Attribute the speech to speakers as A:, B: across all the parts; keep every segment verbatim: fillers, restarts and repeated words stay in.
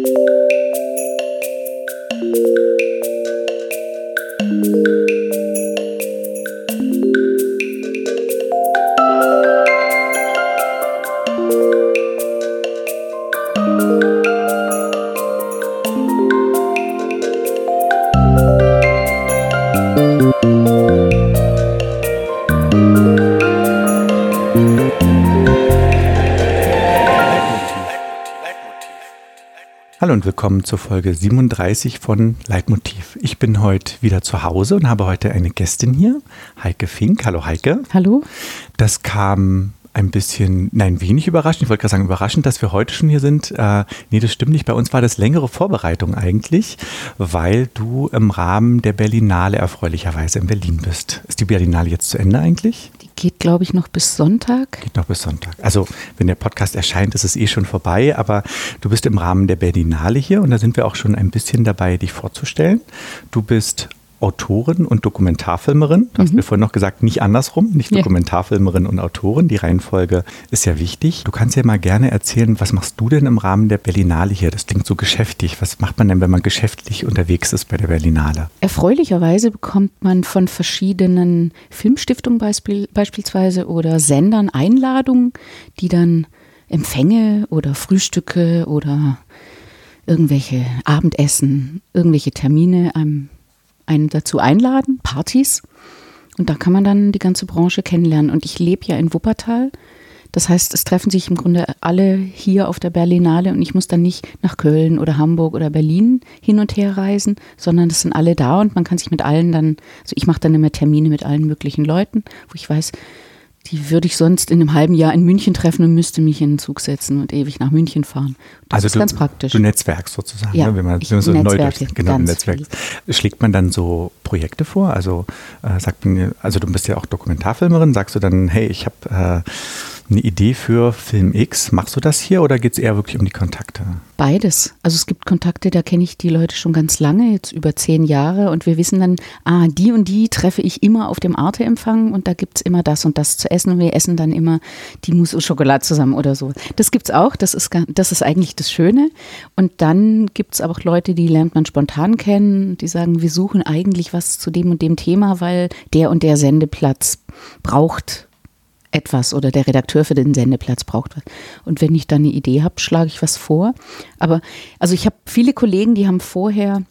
A: Hallo und willkommen zur Folge siebenunddreißig von Leitmotiv. Ich bin heute wieder zu Hause und habe heute eine Gästin hier, Heike Fink. Hallo Heike.
B: Hallo.
A: Das kam ein bisschen, nein, wenig überraschend. Ich wollte gerade sagen, überraschend, dass wir heute schon hier sind. Äh, nee, das stimmt nicht. Bei uns war das längere Vorbereitung eigentlich, weil du im Rahmen der Berlinale erfreulicherweise in Berlin bist. Ist die Berlinale jetzt zu Ende eigentlich?
B: Die geht, glaube ich, noch bis Sonntag.
A: Geht noch bis Sonntag. Also, wenn der Podcast erscheint, ist es eh schon vorbei. Aber du bist im Rahmen der Berlinale hier und da sind wir auch schon ein bisschen dabei, dich vorzustellen. Du bist Autorin und Dokumentarfilmerin. Du hast mhm. mir vorhin noch gesagt, nicht andersrum, nicht Dokumentarfilmerin ja. und Autorin. Die Reihenfolge ist ja wichtig. Du kannst ja mal gerne erzählen, was machst du denn im Rahmen der Berlinale hier? Das klingt so geschäftig. Was macht man denn, wenn man geschäftlich unterwegs ist bei der Berlinale?
B: Erfreulicherweise bekommt man von verschiedenen Filmstiftungen beispiel, beispielsweise oder Sendern Einladungen, die dann Empfänge oder Frühstücke oder irgendwelche Abendessen, irgendwelche Termine einem einen dazu einladen, Partys. Und da kann man dann die ganze Branche kennenlernen. Und ich lebe ja in Wuppertal. Das heißt, es treffen sich im Grunde alle hier auf der Berlinale und ich muss dann nicht nach Köln oder Hamburg oder Berlin hin und her reisen, sondern es sind alle da und man kann sich mit allen dann, also ich mache dann immer Termine mit allen möglichen Leuten, wo ich weiß, die würde ich sonst in einem halben Jahr in München treffen und müsste mich in den Zug setzen und ewig nach München fahren. Das
A: also
B: ist
A: du,
B: ganz praktisch.
A: Du netzwerkst sozusagen,
B: ja,
A: ne? wenn man,
B: ich
A: wenn man so
B: Netzwerke,
A: neu genau, Netzwerk. Schlägt man dann so Projekte vor? Also äh, sagt man, also du bist ja auch Dokumentarfilmerin, sagst du dann, hey, ich habe äh, eine Idee für Film X. Machst du das hier oder geht es eher wirklich um die Kontakte?
B: Beides. Also es gibt Kontakte, da kenne ich die Leute schon ganz lange, jetzt über zehn Jahre und wir wissen dann, ah, die und die treffe ich immer auf dem Arte-Empfang und da gibt es immer das und das zu essen und wir essen dann immer die Mousse au Chocolat zusammen oder so. Das gibt es auch, das ist, das ist eigentlich das Schöne. Und dann gibt es aber auch Leute, die lernt man spontan kennen, die sagen, wir suchen eigentlich was zu dem und dem Thema, weil der und der Sendeplatz braucht etwas oder der Redakteur für den Sendeplatz braucht was. Und wenn ich dann eine Idee habe, schlage ich was vor. Aber also ich habe viele Kollegen, die haben vorher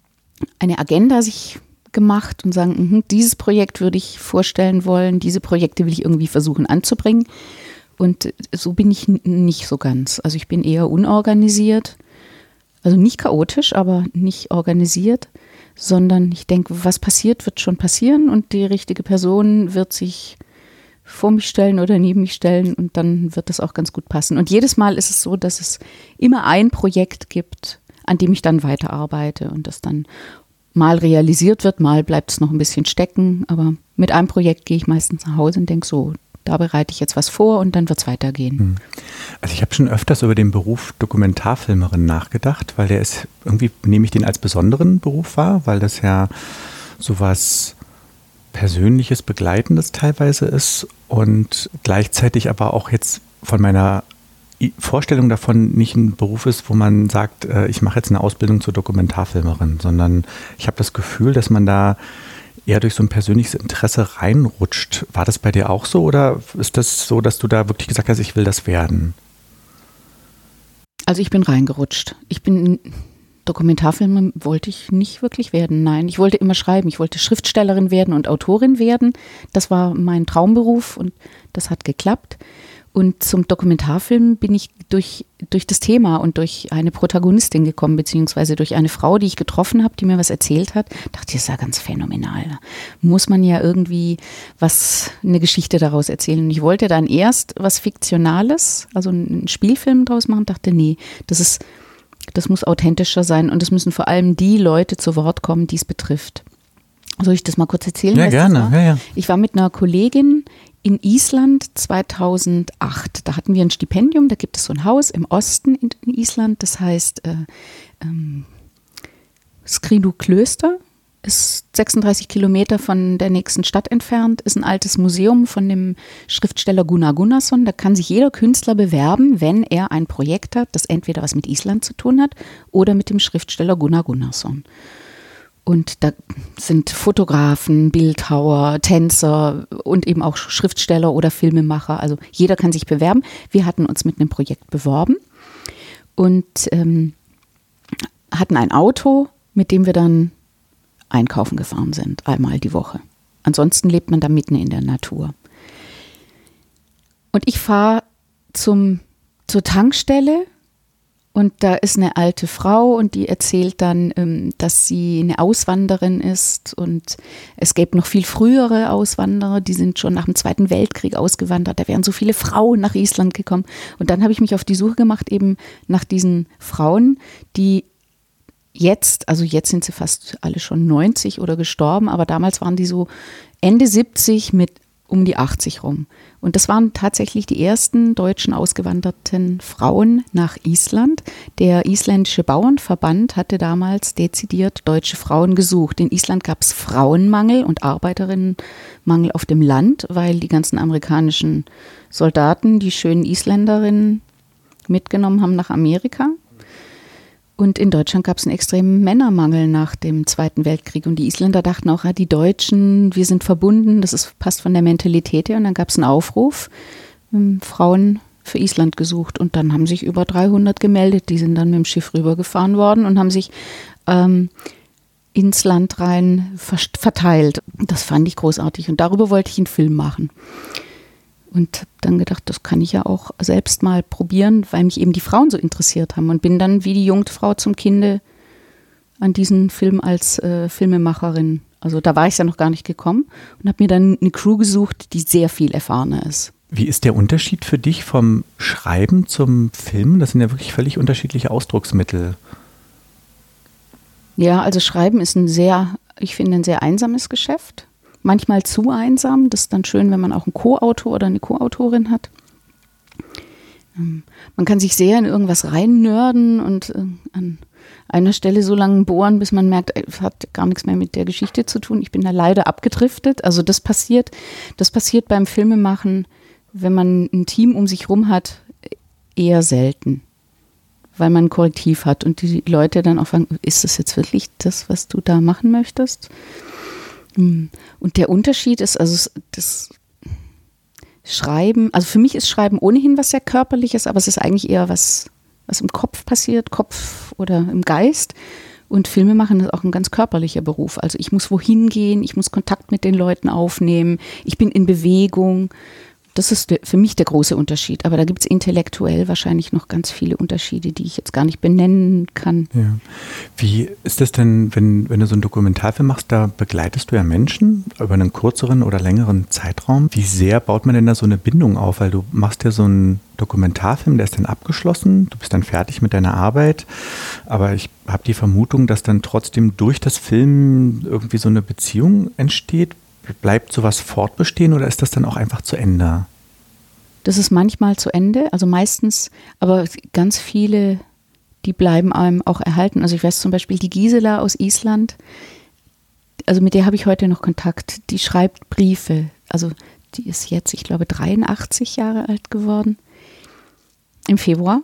B: eine Agenda sich gemacht und sagen, mh, dieses Projekt würde ich vorstellen wollen, diese Projekte will ich irgendwie versuchen anzubringen. Und so bin ich n- nicht so ganz. Also ich bin eher unorganisiert, also nicht chaotisch, aber nicht organisiert, sondern ich denke, was passiert, wird schon passieren und die richtige Person wird sich vor mich stellen oder neben mich stellen und dann wird das auch ganz gut passen. Und jedes Mal ist es so, dass es immer ein Projekt gibt, an dem ich dann weiterarbeite und das dann mal realisiert wird, mal bleibt es noch ein bisschen stecken, aber mit einem Projekt gehe ich meistens nach Hause und denke so, da bereite ich jetzt was vor und dann wird es weitergehen.
A: Also ich habe schon öfters über den Beruf Dokumentarfilmerin nachgedacht, weil der ist, irgendwie nehme ich den als besonderen Beruf wahr, weil das ja sowas Persönliches, Begleitendes teilweise ist und gleichzeitig aber auch jetzt von meiner Vorstellung davon nicht ein Beruf ist, wo man sagt, ich mache jetzt eine Ausbildung zur Dokumentarfilmerin, sondern ich habe das Gefühl, dass man da eher durch so ein persönliches Interesse reinrutscht. War das bei dir auch so oder ist das so, dass du da wirklich gesagt hast, ich will das werden?
B: Also ich bin reingerutscht. Ich bin Dokumentarfilmer wollte ich nicht wirklich werden, nein. Ich wollte immer schreiben, ich wollte Schriftstellerin werden und Autorin werden. Das war mein Traumberuf und das hat geklappt. Und zum Dokumentarfilm bin ich durch, durch das Thema und durch eine Protagonistin gekommen, beziehungsweise durch eine Frau, die ich getroffen habe, die mir was erzählt hat. Dachte ich, das ist ja ganz phänomenal. Da muss man ja irgendwie was, eine Geschichte daraus erzählen. Und ich wollte dann erst was Fiktionales, also einen Spielfilm daraus machen, dachte, nee, das ist Das muss authentischer sein und es müssen vor allem die Leute zu Wort kommen, die es betrifft. Soll ich das mal kurz erzählen?
A: Ja, gerne. Ja, ja.
B: Ich war mit einer Kollegin in Island zweitausendacht. Da hatten wir ein Stipendium, da gibt es so ein Haus im Osten in, in Island, das heißt äh, ähm, Skridu Klöster. ist sechsunddreißig Kilometer von der nächsten Stadt entfernt, ist ein altes Museum von dem Schriftsteller Gunnar Gunnarsson. Da kann sich jeder Künstler bewerben, wenn er ein Projekt hat, das entweder was mit Island zu tun hat oder mit dem Schriftsteller Gunnar Gunnarsson. Und da sind Fotografen, Bildhauer, Tänzer und eben auch Schriftsteller oder Filmemacher. Also jeder kann sich bewerben. Wir hatten uns mit einem Projekt beworben und ähm, hatten ein Auto, mit dem wir dann einkaufen gefahren sind, einmal die Woche. Ansonsten lebt man da mitten in der Natur. Und ich fahre zum zur Tankstelle und da ist eine alte Frau und die erzählt dann, dass sie eine Auswanderin ist und es gäbe noch viel frühere Auswanderer, die sind schon nach dem Zweiten Weltkrieg ausgewandert, da wären so viele Frauen nach Island gekommen. Und dann habe ich mich auf die Suche gemacht eben nach diesen Frauen, die jetzt, also jetzt sind sie fast alle schon neunzig oder gestorben, aber damals waren die so Ende siebzig mit um die achtzig rum. Und das waren tatsächlich die ersten deutschen ausgewanderten Frauen nach Island. Der isländische Bauernverband hatte damals dezidiert deutsche Frauen gesucht. In Island gab es Frauenmangel und Arbeiterinnenmangel auf dem Land, weil die ganzen amerikanischen Soldaten die schönen Isländerinnen mitgenommen haben nach Amerika. Und in Deutschland gab es einen extremen Männermangel nach dem Zweiten Weltkrieg. Und die Isländer dachten auch, ja, die Deutschen, wir sind verbunden, das ist, passt von der Mentalität her. Und dann gab es einen Aufruf, ähm, Frauen für Island gesucht. Und dann haben sich über dreihundert gemeldet. Die sind dann mit dem Schiff rübergefahren worden und haben sich ähm, ins Land rein verteilt. Das fand ich großartig. Und darüber wollte ich einen Film machen. Und habe dann gedacht, das kann ich ja auch selbst mal probieren, weil mich eben die Frauen so interessiert haben. Und bin dann wie die Jungfrau zum Kinde an diesen Film als äh, Filmemacherin. Also da war ich ja noch gar nicht gekommen und habe mir dann eine Crew gesucht, die sehr viel erfahrener ist.
A: Wie ist der Unterschied für dich vom Schreiben zum Filmen? Das sind ja wirklich völlig unterschiedliche Ausdrucksmittel.
B: Ja, also Schreiben ist ein sehr, ich finde, ein sehr einsames Geschäft. Manchmal zu einsam. Das ist dann schön, wenn man auch einen Co-Autor oder eine Co-Autorin hat. Man kann sich sehr in irgendwas reinnörden und an einer Stelle so lange bohren, bis man merkt, es hat gar nichts mehr mit der Geschichte zu tun. Ich bin da leider abgedriftet. Also das passiert, das passiert beim Filmemachen, wenn man ein Team um sich rum hat, eher selten. Weil man ein Korrektiv hat und die Leute dann auch fragen, ist das jetzt wirklich das, was du da machen möchtest? Und der Unterschied ist, also das Schreiben, also für mich ist Schreiben ohnehin was sehr Körperliches, aber es ist eigentlich eher was, was im Kopf passiert, Kopf oder im Geist. Und Filme machen ist auch ein ganz körperlicher Beruf. Also ich muss wohin gehen, ich muss Kontakt mit den Leuten aufnehmen, ich bin in Bewegung. Das ist der, für mich der große Unterschied. Aber da gibt es intellektuell wahrscheinlich noch ganz viele Unterschiede, die ich jetzt gar nicht benennen kann.
A: Ja. Wie ist das denn, wenn, wenn du so einen Dokumentarfilm machst, da begleitest du ja Menschen über einen kürzeren oder längeren Zeitraum. Wie sehr baut man denn da so eine Bindung auf? Weil du machst ja so einen Dokumentarfilm, der ist dann abgeschlossen, du bist dann fertig mit deiner Arbeit. Aber ich habe die Vermutung, dass dann trotzdem durch das Film irgendwie so eine Beziehung entsteht. Bleibt sowas fortbestehen oder ist das dann auch einfach zu Ende?
B: Das ist manchmal zu Ende, also meistens, aber ganz viele, die bleiben einem auch erhalten. Also ich weiß zum Beispiel die Gisela aus Island, also mit der habe ich heute noch Kontakt, die schreibt Briefe. Also die ist jetzt, ich glaube, dreiundachtzig Jahre alt geworden im Februar.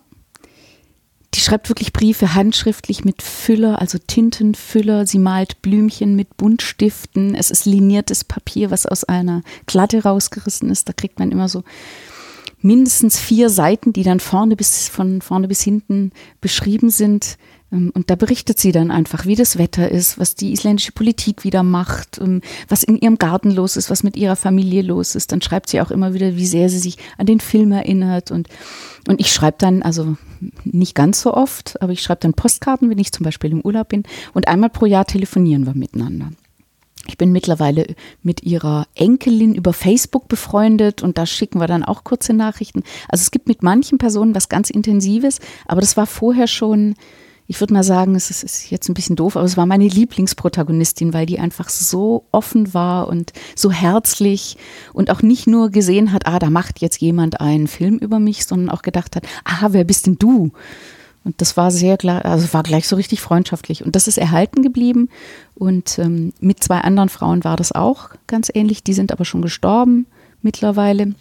B: Die schreibt wirklich Briefe handschriftlich mit Füller, also Tintenfüller. Sie malt Blümchen mit Buntstiften. Es ist liniertes Papier, was aus einer Klatte rausgerissen ist. Da kriegt man immer so mindestens vier Seiten, die dann vorne bis, von vorne bis hinten beschrieben sind. Und da berichtet sie dann einfach, wie das Wetter ist, was die isländische Politik wieder macht, was in ihrem Garten los ist, was mit ihrer Familie los ist. Dann schreibt sie auch immer wieder, wie sehr sie sich an den Film erinnert. Und, und ich schreibe dann, also nicht ganz so oft, aber ich schreibe dann Postkarten, wenn ich zum Beispiel im Urlaub bin. Und einmal pro Jahr telefonieren wir miteinander. Ich bin mittlerweile mit ihrer Enkelin über Facebook befreundet und da schicken wir dann auch kurze Nachrichten. Also es gibt mit manchen Personen was ganz Intensives, aber das war vorher schon, ich würde mal sagen, es ist jetzt ein bisschen doof, aber es war meine Lieblingsprotagonistin, weil die einfach so offen war und so herzlich und auch nicht nur gesehen hat, ah, da macht jetzt jemand einen Film über mich, sondern auch gedacht hat, ah, wer bist denn du? Und das war sehr, also war gleich so richtig freundschaftlich. Und das ist erhalten geblieben. Und ähm, mit zwei anderen Frauen war das auch ganz ähnlich. Die sind aber schon gestorben mittlerweile.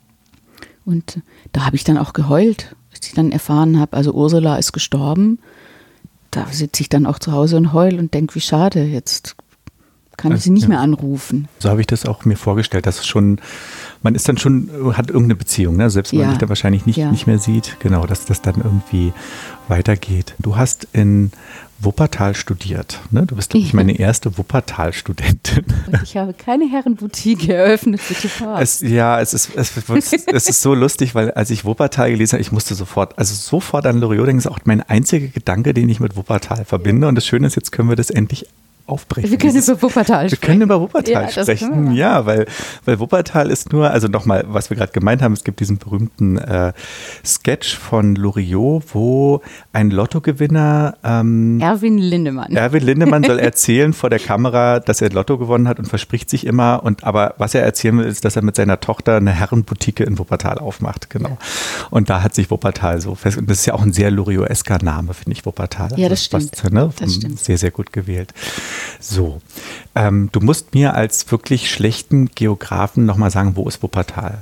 B: Und da habe ich dann auch geheult, als ich dann erfahren habe, also Ursula ist gestorben. Da sitze ich dann auch zu Hause und heul und denke, wie schade, jetzt kann ich sie nicht ja. mehr anrufen.
A: So habe ich das auch mir vorgestellt, dass es schon, man ist dann schon, hat irgendeine Beziehung, ne? Selbst wenn ja. man sich da wahrscheinlich nicht, ja. nicht mehr sieht, genau, dass das dann irgendwie weitergeht. Du hast in Wuppertal studiert, ne? Du bist, glaube ich, meine erste Wuppertal-Studentin.
B: Und ich habe keine Herrenboutique eröffnet, bitte
A: es, Ja, es ist, es, es ist so lustig, weil als ich Wuppertal gelesen habe, ich musste sofort, also sofort an Loriot denken, das ist auch mein einziger Gedanke, den ich mit Wuppertal verbinde. Und das Schöne ist, jetzt können wir das endlich aufbrechen.
B: Wir können über Wuppertal sprechen.
A: Wir können über Wuppertal ja, sprechen,
B: wir
A: ja, weil, weil Wuppertal ist nur, also nochmal, was wir gerade gemeint haben, es gibt diesen berühmten äh, Sketch von Loriot, wo ein Lottogewinner ähm,
B: Erwin Lindemann.
A: Erwin Lindemann soll erzählen vor der Kamera, dass er Lotto gewonnen hat und verspricht sich immer, und aber was er erzählen will, ist, dass er mit seiner Tochter eine Herrenboutique in Wuppertal aufmacht, genau. Und da hat sich Wuppertal so fest, und das ist ja auch ein sehr Loriot-esker Name, finde ich, Wuppertal.
B: Ja, das stimmt.
A: Was, ne,
B: das stimmt.
A: Sehr, sehr gut gewählt. So, ähm, du musst mir als wirklich schlechten Geografen nochmal sagen, wo ist Wuppertal?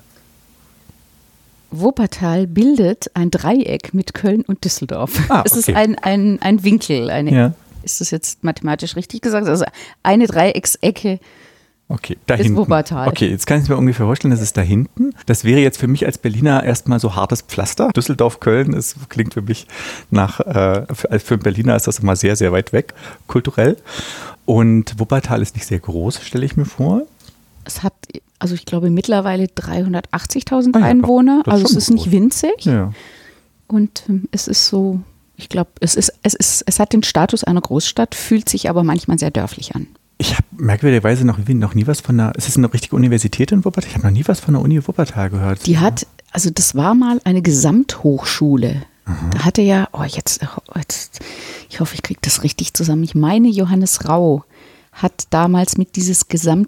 B: Wuppertal bildet ein Dreieck mit Köln und Düsseldorf.
A: Ah, okay.
B: Es ist ein, ein, ein Winkel. Eine, ja. Ist das jetzt mathematisch richtig gesagt? Also eine Dreiecksecke.
A: Okay, da hinten.
B: Wuppertal.
A: Okay, jetzt kann ich mir ungefähr vorstellen, das ist da hinten. Das wäre jetzt für mich als Berliner erstmal so hartes Pflaster. Düsseldorf, Köln, das klingt für mich nach, äh, für, für einen Berliner ist das immer sehr, sehr weit weg, kulturell. Und Wuppertal ist nicht sehr groß, stelle ich mir vor.
B: Es hat, also ich glaube, mittlerweile dreihundertachtzigtausend
A: ah, ja,
B: Einwohner.
A: doch,
B: also es ist
A: groß.
B: nicht winzig.
A: Ja.
B: Und ähm, es ist so, ich glaube, es ist, es ist, es hat den Status einer Großstadt, fühlt sich aber manchmal sehr dörflich an.
A: Ich habe merkwürdigerweise noch, noch nie was von einer, ist es eine richtige Universität in Wuppertal? Ich habe noch nie was von der Uni Wuppertal gehört.
B: Die hat, also das war mal eine Gesamthochschule. Mhm. Da hatte ja, oh jetzt, jetzt ich hoffe, ich kriege das richtig zusammen. Ich meine, Johannes Rau hat damals mit dieses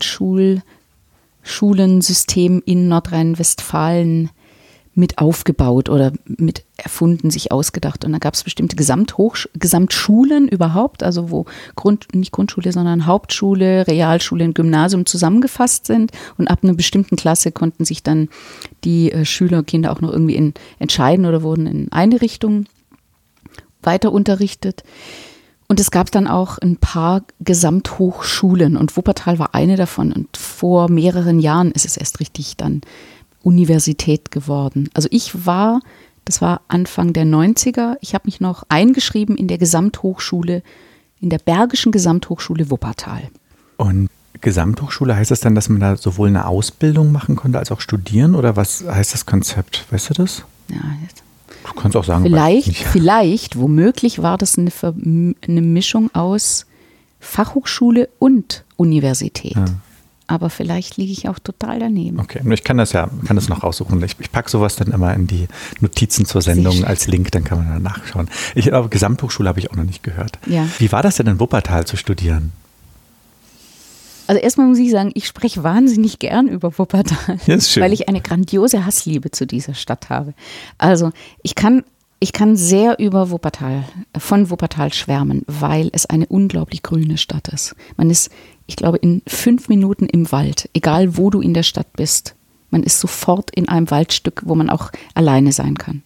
B: Gesamtschulensystem in Nordrhein-Westfalen mit aufgebaut oder mit erfunden, sich ausgedacht. Und da gab es bestimmte Gesamthochsch- Gesamtschulen überhaupt, also wo Grund, nicht Grundschule, sondern Hauptschule, Realschule und Gymnasium zusammengefasst sind. Und ab einer bestimmten Klasse konnten sich dann die äh, Schüler, Kinder auch noch irgendwie in, entscheiden oder wurden in eine Richtung weiter unterrichtet. Und es gab dann auch ein paar Gesamthochschulen und Wuppertal war eine davon. Und vor mehreren Jahren ist es erst richtig dann Universität geworden. Also ich war, das war Anfang der neunziger, ich habe mich noch eingeschrieben in der Gesamthochschule, in der Bergischen Gesamthochschule Wuppertal.
A: Und Gesamthochschule, heißt das dann, dass man da sowohl eine Ausbildung machen konnte, als auch studieren? Oder was heißt das Konzept? Weißt du das?
B: Ja,
A: du kannst auch sagen,
B: vielleicht, vielleicht, womöglich war das eine, eine Mischung aus Fachhochschule und Universität. Ja. Aber vielleicht liege ich auch total daneben.
A: Okay, ich kann das ja, kann das noch raussuchen. Ich, ich packe sowas dann immer in die Notizen zur Sendung als Link, dann kann man da nachschauen. Ich glaube, Gesamthochschule habe ich auch noch nicht gehört.
B: Ja.
A: Wie war das denn in Wuppertal zu studieren?
B: Also erstmal muss ich sagen, ich spreche wahnsinnig gern über Wuppertal,
A: ja, ist schön.
B: Weil ich eine grandiose Hassliebe zu dieser Stadt habe. Also ich kann, ich kann sehr über Wuppertal, von Wuppertal schwärmen, weil es eine unglaublich grüne Stadt ist. Man ist, ich glaube, in fünf Minuten im Wald, egal wo du in der Stadt bist. Man ist sofort in einem Waldstück, wo man auch alleine sein kann.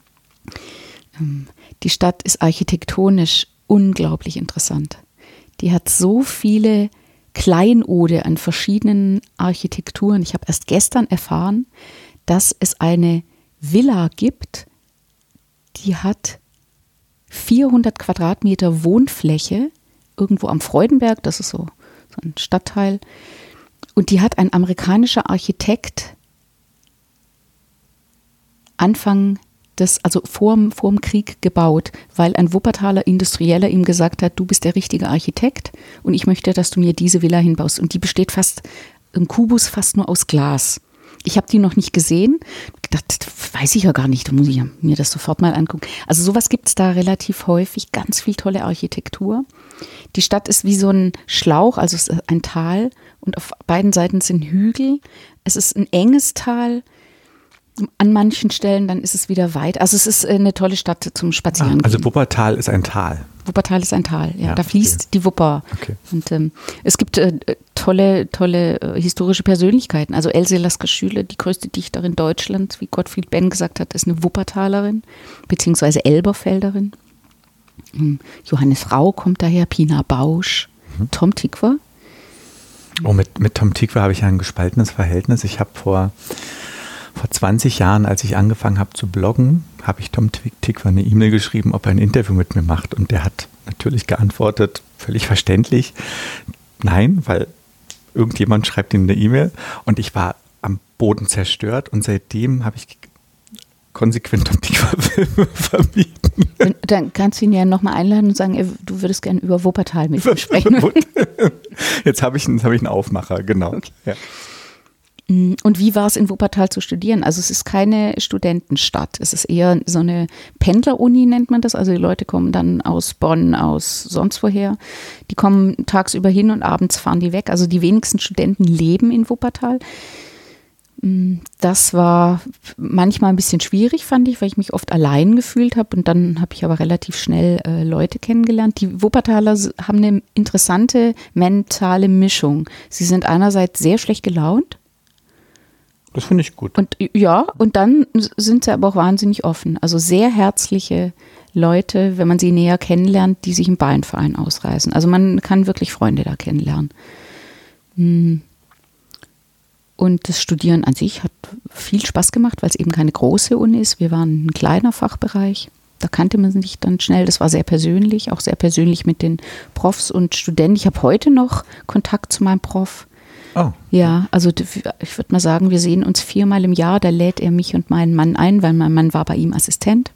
B: Die Stadt ist architektonisch unglaublich interessant. Die hat so viele Kleinode an verschiedenen Architekturen. Ich habe erst gestern erfahren, dass es eine Villa gibt, die hat vierhundert Quadratmeter Wohnfläche irgendwo am Freudenberg, das ist so, so ein Stadtteil. Und die hat ein amerikanischer Architekt Anfang des, also vor, vor dem Krieg gebaut, weil ein Wuppertaler Industrieller ihm gesagt hat, du bist der richtige Architekt und ich möchte, dass du mir diese Villa hinbaust. Und die besteht fast, im Kubus fast nur aus Glas. Ich habe die noch nicht gesehen. Das weiß ich ja gar nicht, da muss ich mir das sofort mal angucken. Also sowas gibt es da relativ häufig, ganz viel tolle Architektur. Die Stadt ist wie so ein Schlauch, also es ist ein Tal und auf beiden Seiten sind Hügel. Es ist ein enges Tal. An manchen Stellen, dann ist es wieder weit. Also es ist eine tolle Stadt zum Spazieren.
A: Ah, also Wuppertal ist ein Tal.
B: Wuppertal ist ein Tal, ja.
A: Ja,
B: da fließt
A: okay.
B: die Wupper.
A: Okay.
B: Und ähm, es gibt äh, tolle, tolle äh, historische Persönlichkeiten. Also Else Lasker-Schüler, die größte Dichterin Deutschlands, wie Gottfried Benn gesagt hat, ist eine Wuppertalerin, beziehungsweise Elberfelderin. Ähm, Johannes Rau kommt daher, Pina Bausch, mhm. Tom Tykwer.
A: Oh, mit, mit Tom Tykwer habe ich ja ein gespaltenes Verhältnis. Ich habe vor... Vor zwanzig Jahren, als ich angefangen habe zu bloggen, habe ich Tom Tykwer eine E-Mail geschrieben, ob er ein Interview mit mir macht. Und der hat natürlich geantwortet, völlig verständlich, nein, weil irgendjemand schreibt ihm eine E-Mail. Und ich war am Boden zerstört. Und seitdem habe ich konsequent Tom Tykwer-Filme vermieden.
B: Dann kannst du ihn ja nochmal einladen und sagen, du würdest gerne über Wuppertal mit ihm sprechen.
A: Jetzt habe ich, hab ich einen Aufmacher, genau. Okay. Ja.
B: Und wie war es in Wuppertal zu studieren? Also es ist keine Studentenstadt, es ist eher so eine Pendleruni, nennt man das. Also die Leute kommen dann aus Bonn, aus sonst woher. Die kommen tagsüber hin und abends fahren die weg. Also die wenigsten Studenten leben in Wuppertal. Das war manchmal ein bisschen schwierig, fand ich, weil ich mich oft allein gefühlt habe. Und dann habe ich aber relativ schnell äh, Leute kennengelernt. Die Wuppertaler haben eine interessante mentale Mischung. Sie sind einerseits sehr schlecht gelaunt.
A: Das finde ich gut.
B: Und ja, und dann sind sie aber auch wahnsinnig offen. Also sehr herzliche Leute, wenn man sie näher kennenlernt, die sich im Ballenverein ausreißen. Also man kann wirklich Freunde da kennenlernen. Und das Studieren an sich hat viel Spaß gemacht, weil es eben keine große Uni ist. Wir waren ein kleiner Fachbereich. Da kannte man sich dann schnell. Das war sehr persönlich, auch sehr persönlich mit den Profs und Studenten. Ich habe heute noch Kontakt zu meinem Prof.
A: Oh.
B: Ja, also ich würde mal sagen, wir sehen uns viermal im Jahr, da lädt er mich und meinen Mann ein, weil mein Mann war bei ihm Assistent.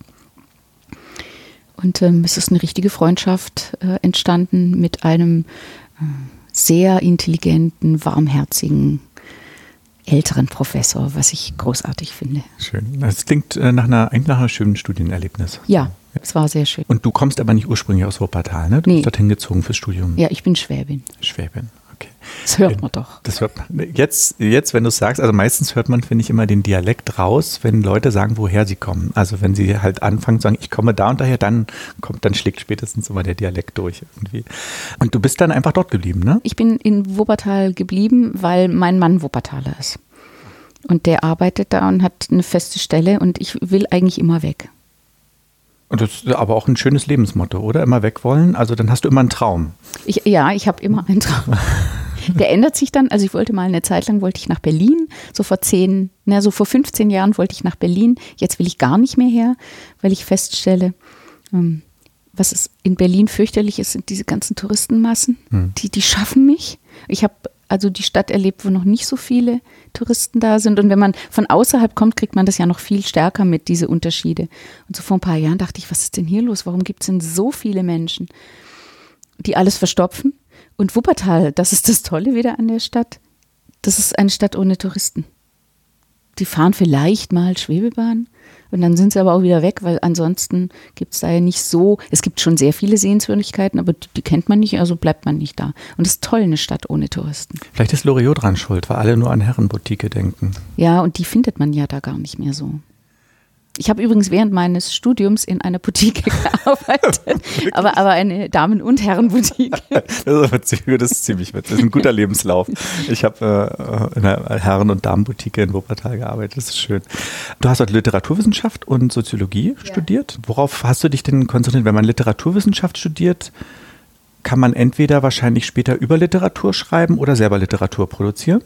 B: Und ähm, es ist eine richtige Freundschaft äh, entstanden mit einem äh, sehr intelligenten, warmherzigen, älteren Professor, was ich großartig finde.
A: Schön. Das klingt äh, nach, einer, eigentlich nach einem schönen Studienerlebnis.
B: Ja, es war sehr schön.
A: Und du kommst aber nicht ursprünglich aus Wuppertal, ne? Du
B: nee.
A: bist dorthin gezogen fürs Studium.
B: Ja, ich bin Schwäbin.
A: Schwäbin. Okay.
B: Das hört man doch.
A: Das hört man. Jetzt, jetzt, wenn du es sagst, also meistens hört man, finde ich, immer den Dialekt raus, wenn Leute sagen, woher sie kommen. Also wenn sie halt anfangen zu sagen, ich komme da und daher, dann kommt, dann schlägt spätestens immer der Dialekt durch irgendwie. Und du bist dann einfach dort geblieben, ne?
B: Ich bin in Wuppertal geblieben, weil mein Mann Wuppertaler ist. Und der arbeitet da und hat eine feste Stelle und ich will eigentlich immer weg.
A: Und das ist aber auch ein schönes Lebensmotto, oder? Immer weg wollen. Also dann hast du immer einen Traum.
B: Ich, ja, ich habe immer einen Traum. Der ändert sich dann. Also ich wollte mal eine Zeit lang, wollte ich nach Berlin. So vor zehn, na so vor fünfzehn Jahren wollte ich nach Berlin. Jetzt will ich gar nicht mehr her, weil ich feststelle, ähm, was ist in Berlin fürchterlich ist, sind diese ganzen Touristenmassen. Hm. Die, die schaffen mich. Ich habe also die Stadt erlebt, wo noch nicht so viele Touristen da sind. Und wenn man von außerhalb kommt, kriegt man das ja noch viel stärker mit, diese Unterschiede. Und so vor ein paar Jahren dachte ich, was ist denn hier los? Warum gibt es denn so viele Menschen, die alles verstopfen? Und Wuppertal, das ist das Tolle wieder an der Stadt. Das ist eine Stadt ohne Touristen. Die fahren vielleicht mal Schwebebahn und dann sind sie aber auch wieder weg, weil ansonsten gibt es da ja nicht so, es gibt schon sehr viele Sehenswürdigkeiten, aber die, die kennt man nicht, also bleibt man nicht da. Und es ist toll, eine Stadt ohne Touristen.
A: Vielleicht ist Loriot dran schuld, weil alle nur an Herrenboutique denken.
B: Ja, und die findet man ja da gar nicht mehr so. Ich habe übrigens während meines Studiums in einer Boutique gearbeitet, aber, aber eine Damen- und Herrenboutique.
A: Das ist, aber ziemlich, das ist ziemlich witzig. Das ist ein guter Lebenslauf. Ich habe äh, in einer Herren- und Damenboutique in Wuppertal gearbeitet. Das ist schön. Du hast dort Literaturwissenschaft und Soziologie ja. studiert. Worauf hast du dich denn konzentriert? Wenn man Literaturwissenschaft studiert, kann man entweder wahrscheinlich später über Literatur schreiben oder selber Literatur produzieren?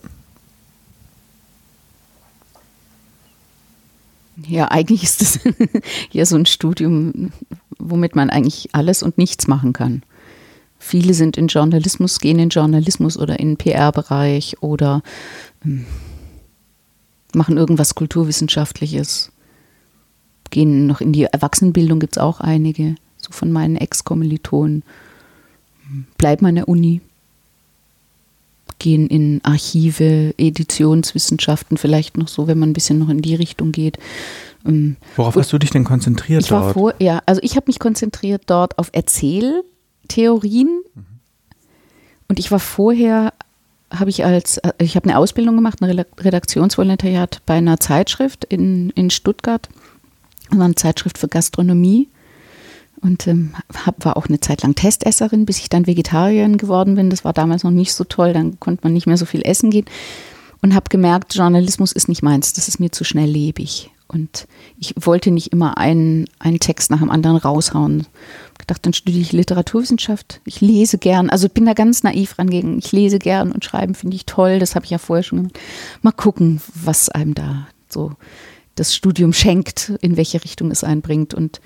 B: Ja, eigentlich ist das ja so ein Studium, womit man eigentlich alles und nichts machen kann. Viele sind in Journalismus, gehen in Journalismus oder in den P R-Bereich oder ähm, machen irgendwas Kulturwissenschaftliches. Gehen noch in die Erwachsenenbildung, gibt es auch einige, so von meinen Ex-Kommilitonen. Bleiben an der Uni. Gehen in Archive, Editionswissenschaften, vielleicht noch so, wenn man ein bisschen noch in die Richtung geht.
A: Worauf hast du dich denn konzentriert
B: ich war
A: dort?
B: Vor, ja, also ich habe mich konzentriert dort auf Erzähltheorien. Mhm. Und ich war vorher habe ich als, ich habe eine Ausbildung gemacht, ein Redaktionsvolontariat bei einer Zeitschrift in, in Stuttgart, eine Zeitschrift für Gastronomie und ähm, hab, war auch eine Zeit lang Testesserin, bis ich dann Vegetarierin geworden bin. Das war damals noch nicht so toll, dann konnte man nicht mehr so viel essen gehen und habe gemerkt, Journalismus ist nicht meins, das ist mir zu schnelllebig. Und ich wollte nicht immer einen, einen Text nach dem anderen raushauen. Ich gedacht, dann studiere ich Literaturwissenschaft. Ich lese gern, also bin da ganz naiv rangegangen. Ich lese gern und schreiben finde ich toll, das habe ich ja vorher schon gemacht. Mal gucken, was einem da so das Studium schenkt, in welche Richtung es einbringt. Und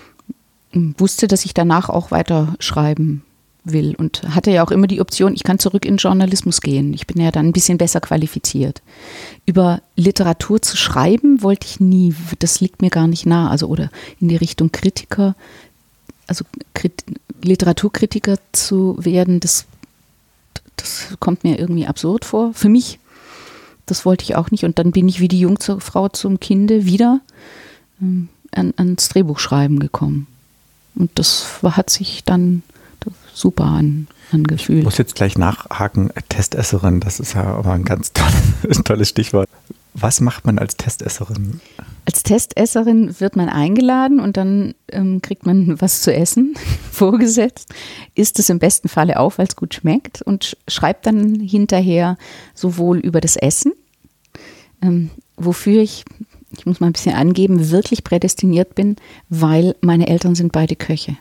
B: wusste, dass ich danach auch weiter schreiben will und hatte ja auch immer die Option, ich kann zurück in Journalismus gehen. Ich bin ja dann ein bisschen besser qualifiziert. Über Literatur zu schreiben wollte ich nie, das liegt mir gar nicht nah. Also oder in die Richtung Kritiker, also Krit- Literaturkritiker zu werden, das, das kommt mir irgendwie absurd vor. Für mich, das wollte ich auch nicht. Und dann bin ich wie die Jungfrau zum Kinde wieder ähm, an, ans Drehbuchschreiben gekommen. Und das war, hat sich dann super an, angefühlt.
A: Ich muss jetzt gleich nachhaken, Testesserin, das ist ja aber ein ganz tolles, tolles Stichwort. Was macht man als Testesserin?
B: Als Testesserin wird man eingeladen und dann ähm, kriegt man was zu essen vorgesetzt, isst es im besten Falle auf, weil es gut schmeckt und sch- schreibt dann hinterher sowohl über das Essen, ähm, wofür ich, ich muss mal ein bisschen angeben, wirklich prädestiniert bin, weil meine Eltern sind beide Köche.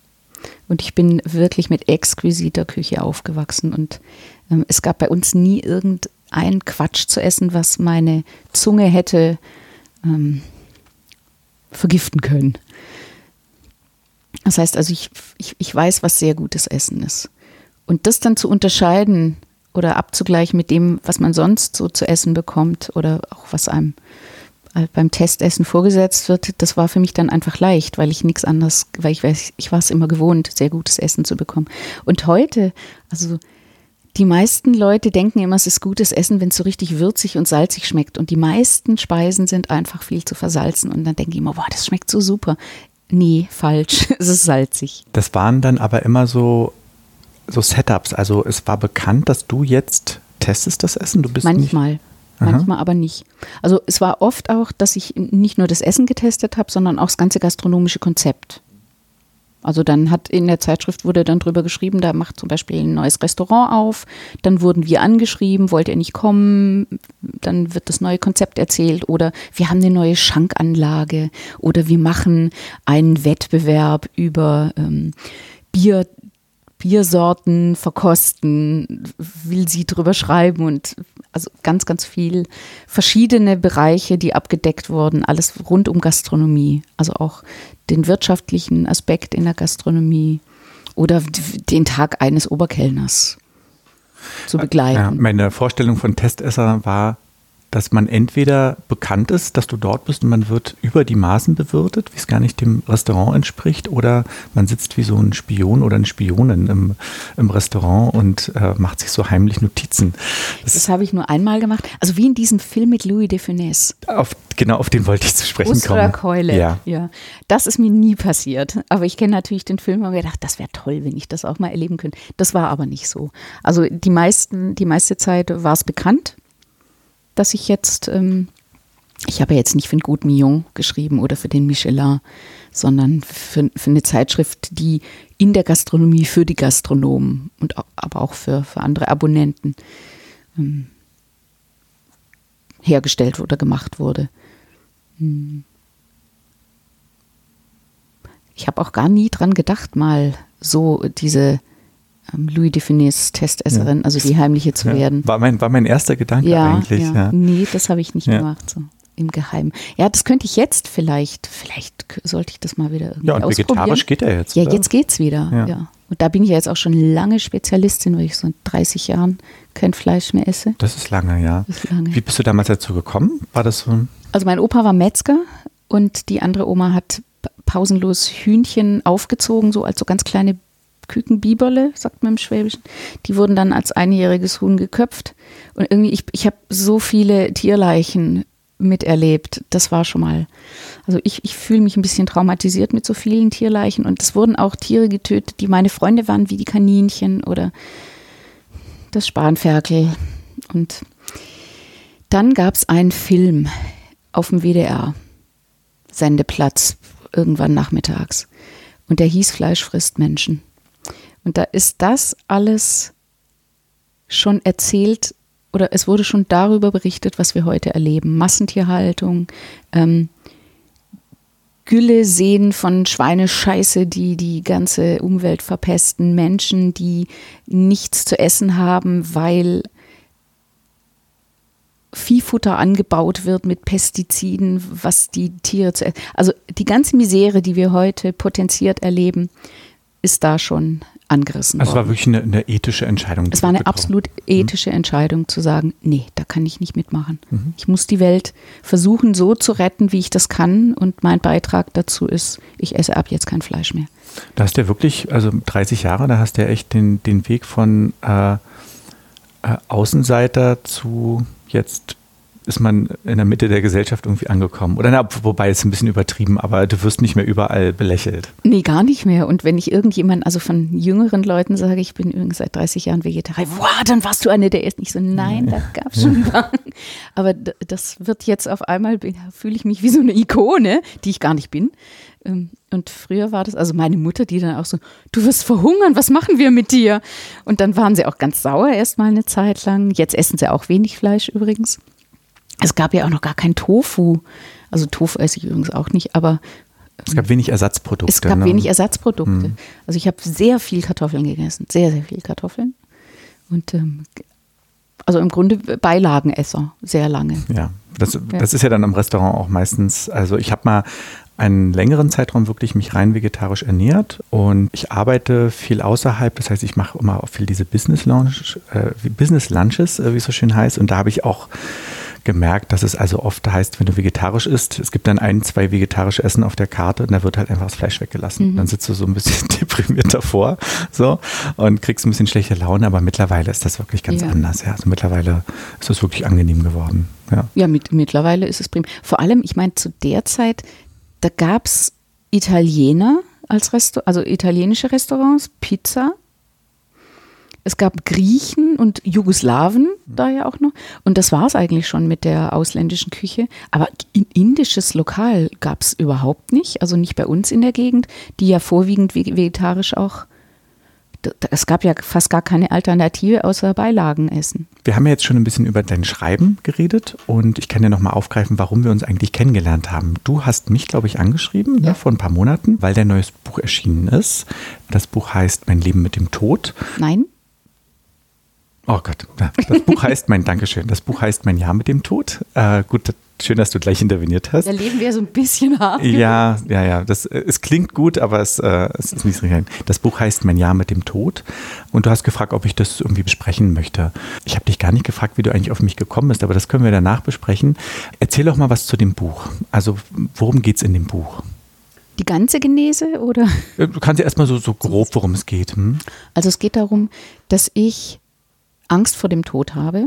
B: Und ich bin wirklich mit exquisiter Küche aufgewachsen und ähm, es gab bei uns nie irgendein Quatsch zu essen, was meine Zunge hätte ähm, vergiften können. Das heißt also, ich, ich, ich weiß, was sehr gutes Essen ist. Und das dann zu unterscheiden oder abzugleichen mit dem, was man sonst so zu essen bekommt oder auch was einem beim Testessen vorgesetzt wird, das war für mich dann einfach leicht, weil ich nichts anderes, weil ich weiß, ich war es immer gewohnt, sehr gutes Essen zu bekommen. Und heute, also die meisten Leute denken immer, es ist gutes Essen, wenn es so richtig würzig und salzig schmeckt. Und die meisten Speisen sind einfach viel zu versalzen. Und dann denke ich immer, boah, das schmeckt so super. Nee, falsch, es ist salzig.
A: Das waren dann aber immer so, so Setups. Also es war bekannt, dass du jetzt testest das Essen? Du bist
B: Manchmal.
A: Nicht
B: Manchmal Aha. aber nicht. Also es war oft auch, dass ich nicht nur das Essen getestet habe, sondern auch das ganze gastronomische Konzept. Also dann hat in der Zeitschrift wurde dann drüber geschrieben, da macht zum Beispiel ein neues Restaurant auf, dann wurden wir angeschrieben, wollt ihr nicht kommen, dann wird das neue Konzept erzählt oder wir haben eine neue Schankanlage oder wir machen einen Wettbewerb über ähm, Bier, Biersorten verkosten, will sie drüber schreiben und also ganz, ganz viel verschiedene Bereiche, die abgedeckt wurden, alles rund um Gastronomie, also auch den wirtschaftlichen Aspekt in der Gastronomie oder den Tag eines Oberkellners zu begleiten.
A: Ja, meine Vorstellung von Testesser war, dass man entweder bekannt ist, dass du dort bist und man wird über die Maßen bewirtet, wie es gar nicht dem Restaurant entspricht, oder man sitzt wie so ein Spion oder eine Spionin im, im Restaurant und äh, macht sich so heimlich Notizen.
B: Das, das habe ich nur einmal gemacht, also wie in diesem Film mit Louis de Funès.
A: Auf, genau, auf den wollte ich zu sprechen
B: Brust
A: kommen.
B: oder Keule,
A: ja.
B: ja. Das ist mir nie passiert, aber ich kenne natürlich den Film und habe gedacht, das wäre toll, wenn ich das auch mal erleben könnte. Das war aber nicht so. Also die meisten, die meiste Zeit war es bekannt, dass ich jetzt, ähm, ich habe ja jetzt nicht für den Gute Mignon geschrieben oder für den Michelin, sondern für, für eine Zeitschrift, die in der Gastronomie für die Gastronomen und auch, aber auch für, für andere Abonnenten ähm, hergestellt oder gemacht wurde. Hm. Ich habe auch gar nie dran gedacht, mal so diese Louis de Funès Testesserin, ja. also die heimliche zu
A: ja.
B: werden.
A: War mein, war mein erster Gedanke
B: ja,
A: eigentlich.
B: Ja.
A: Ja.
B: Nee, das habe ich nicht
A: ja.
B: gemacht, so im Geheimen. Ja, das könnte ich jetzt vielleicht, vielleicht sollte ich das mal wieder irgendwie
A: Ja, und
B: ausprobieren.
A: vegetarisch geht er jetzt.
B: Ja,
A: oder?
B: jetzt geht's wieder, ja. ja. Und da bin ich ja jetzt auch schon lange Spezialistin, weil ich so in dreißig Jahren kein Fleisch mehr esse.
A: Das ist lange, ja.
B: Das ist lange.
A: Wie bist du damals dazu gekommen? War das so?
B: Also mein Opa war Metzger und die andere Oma hat pausenlos Hühnchen aufgezogen, so als so ganz kleine Kükenbiberle, sagt man im Schwäbischen. Die wurden dann als einjähriges Huhn geköpft. Und irgendwie, ich, ich habe so viele Tierleichen miterlebt. Das war schon mal, also ich, ich fühle mich ein bisschen traumatisiert mit so vielen Tierleichen. Und es wurden auch Tiere getötet, die meine Freunde waren, wie die Kaninchen oder das Spanferkel. Und dann gab es einen Film auf dem W D R-Sendeplatz irgendwann nachmittags. Und der hieß Fleisch frisst Menschen. Und da ist das alles schon erzählt oder es wurde schon darüber berichtet, was wir heute erleben. Massentierhaltung, ähm, Gülle sehen von Schweinescheiße, die die ganze Umwelt verpesten, Menschen, die nichts zu essen haben, weil Viehfutter angebaut wird mit Pestiziden, was die Tiere zu essen. Also die ganze Misere, die wir heute potenziert erleben, ist da schon angerissen
A: also
B: worden.
A: Es war wirklich eine, eine ethische Entscheidung.
B: Es war eine absolut ethische mhm. Entscheidung zu sagen, nee, da kann ich nicht mitmachen. Mhm. Ich muss die Welt versuchen so zu retten, wie ich das kann und mein Beitrag dazu ist, ich esse ab jetzt kein Fleisch mehr.
A: Da hast du ja wirklich, also dreißig Jahre, da hast du ja echt den, den Weg von äh, äh, Außenseiter zu jetzt ist man in der Mitte der Gesellschaft irgendwie angekommen. Oder na, wobei es ein bisschen übertrieben, aber du wirst nicht mehr überall belächelt.
B: Nee, gar nicht mehr. Und wenn ich irgendjemand, also von jüngeren Leuten sage, ich bin übrigens seit dreißig Jahren Vegetarier, wow, dann warst du eine der ersten. Ich so, nein, da gab es schon ein paar. Aber das wird jetzt auf einmal, fühle ich mich wie so eine Ikone, die ich gar nicht bin. Und früher war das, also meine Mutter, die dann auch so, du wirst verhungern, was machen wir mit dir? Und dann waren sie auch ganz sauer erst mal eine Zeit lang. Jetzt essen sie auch wenig Fleisch übrigens. Es gab ja auch noch gar kein Tofu. Also Tofu esse ich übrigens auch nicht, aber
A: es gab wenig Ersatzprodukte.
B: Es gab
A: ne?
B: wenig Ersatzprodukte. Hm. Also ich habe sehr viel Kartoffeln gegessen, sehr, sehr viel Kartoffeln. Und ähm, also im Grunde Beilagenesser, sehr lange.
A: Ja, das, ja. das ist ja dann im Restaurant auch meistens, also ich habe mal einen längeren Zeitraum wirklich mich rein vegetarisch ernährt und ich arbeite viel außerhalb, das heißt, ich mache immer auch viel diese Business Lunch, äh, Business Lunches, äh, wie es so schön heißt, und da habe ich auch gemerkt, dass es also oft heißt, wenn du vegetarisch isst, es gibt dann ein, zwei vegetarische Essen auf der Karte und da wird halt einfach das Fleisch weggelassen. Mhm. Dann sitzt du so ein bisschen deprimiert davor so, und kriegst ein bisschen schlechte Laune, aber mittlerweile ist das wirklich ganz ja. anders. Ja. Also mittlerweile ist das wirklich angenehm geworden. Ja,
B: ja mit, mittlerweile ist es prima. Vor allem, ich meine, zu der Zeit, da gab es Italiener als Restaurant, also italienische Restaurants, Pizza. Es gab Griechen und Jugoslawen da ja auch noch. Und das war es eigentlich schon mit der ausländischen Küche. Aber ein indisches Lokal gab es überhaupt nicht. Also nicht bei uns in der Gegend, die ja vorwiegend vegetarisch auch. Es gab ja fast gar keine Alternative außer Beilagenessen.
A: Wir haben ja jetzt schon ein bisschen über dein Schreiben geredet und ich kann ja nochmal aufgreifen, warum wir uns eigentlich kennengelernt haben. Du hast mich, glaube ich, angeschrieben ja. ne, vor ein paar Monaten, weil dein neues Buch erschienen ist. Das Buch heißt Mein Leben mit dem Tod.
B: Nein.
A: Oh Gott, das Buch heißt mein, Dankeschön, das Buch heißt Mein Jahr mit dem Tod. Äh, gut, schön, dass du gleich interveniert hast.
B: Da leben wir so ein bisschen hart.
A: Ja, ja, ja, das, es klingt gut, aber es, äh, es ist nicht so richtig. Das Buch heißt Mein Jahr mit dem Tod und du hast gefragt, ob ich das irgendwie besprechen möchte. Ich habe dich gar nicht gefragt, wie du eigentlich auf mich gekommen bist, aber das können wir danach besprechen. Erzähl doch mal was zu dem Buch. Also, worum geht es in dem Buch?
B: Die ganze Genese, oder?
A: Du kannst ja erstmal so, so grob, worum es geht. Hm?
B: Also es geht darum, dass ich Angst vor dem Tod habe.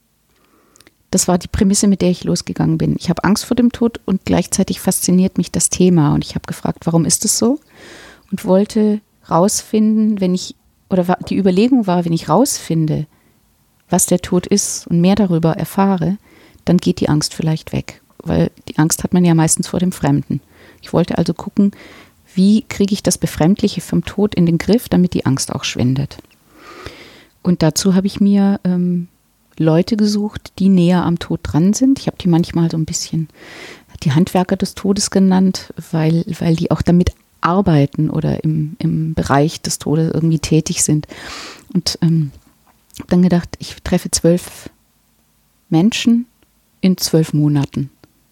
B: Das war die Prämisse, mit der ich losgegangen bin. Ich habe Angst vor dem Tod und gleichzeitig fasziniert mich das Thema. Und ich habe gefragt, warum ist das so? Und wollte rausfinden, wenn ich, oder die Überlegung war, wenn ich rausfinde, was der Tod ist und mehr darüber erfahre, dann geht die Angst vielleicht weg. Weil die Angst hat man ja meistens vor dem Fremden. Ich wollte also gucken, wie kriege ich das Befremdliche vom Tod in den Griff, damit die Angst auch schwindet. Und dazu habe ich mir ähm, Leute gesucht, die näher am Tod dran sind. Ich habe die manchmal so ein bisschen die Handwerker des Todes genannt, weil, weil die auch damit arbeiten oder im, im Bereich des Todes irgendwie tätig sind. Und ähm, habe dann gedacht, ich treffe zwölf Menschen in zwölf Monaten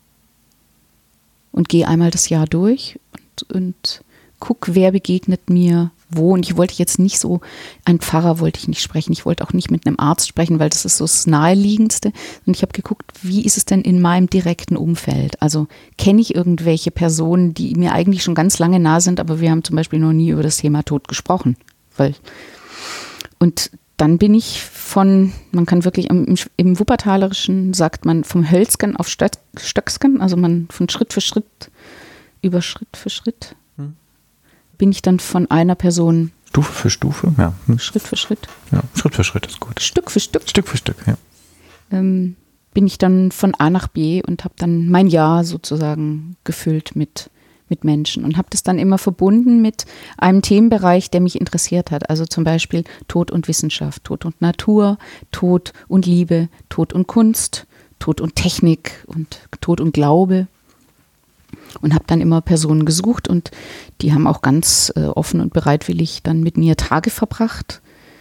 B: und gehe einmal das Jahr durch und, und guck, wer begegnet mir wo. Und ich wollte jetzt nicht so, einen Pfarrer wollte ich nicht sprechen, ich wollte auch nicht mit einem Arzt sprechen, weil das ist so das Naheliegendste. Und ich habe geguckt, wie ist es denn in meinem direkten Umfeld? Also kenne ich irgendwelche Personen, die mir eigentlich schon ganz lange nah sind, aber wir haben zum Beispiel noch nie über das Thema Tod gesprochen. Weil und dann bin ich von, man kann wirklich, im, im Wuppertalerischen sagt man vom Hölzgen auf Stöcksken, also man von Schritt für Schritt, über Schritt für Schritt, hm. bin ich dann von einer Person
A: Stufe für Stufe, ja. Hm.
B: Schritt für Schritt.
A: Ja, Schritt für Schritt ist gut.
B: Stück für Stück.
A: Stück für Stück, ja.
B: Ähm, bin ich dann von A nach B und habe dann mein Jahr sozusagen gefüllt mit, mit Menschen und habe das dann immer verbunden mit einem Themenbereich, der mich interessiert hat. Also zum Beispiel Tod und Wissenschaft, Tod und Natur, Tod und Liebe, Tod und Kunst, Tod und Technik und Tod und Glaube. Und habe dann immer Personen gesucht und die haben auch ganz äh, offen und bereitwillig dann mit mir Tage verbracht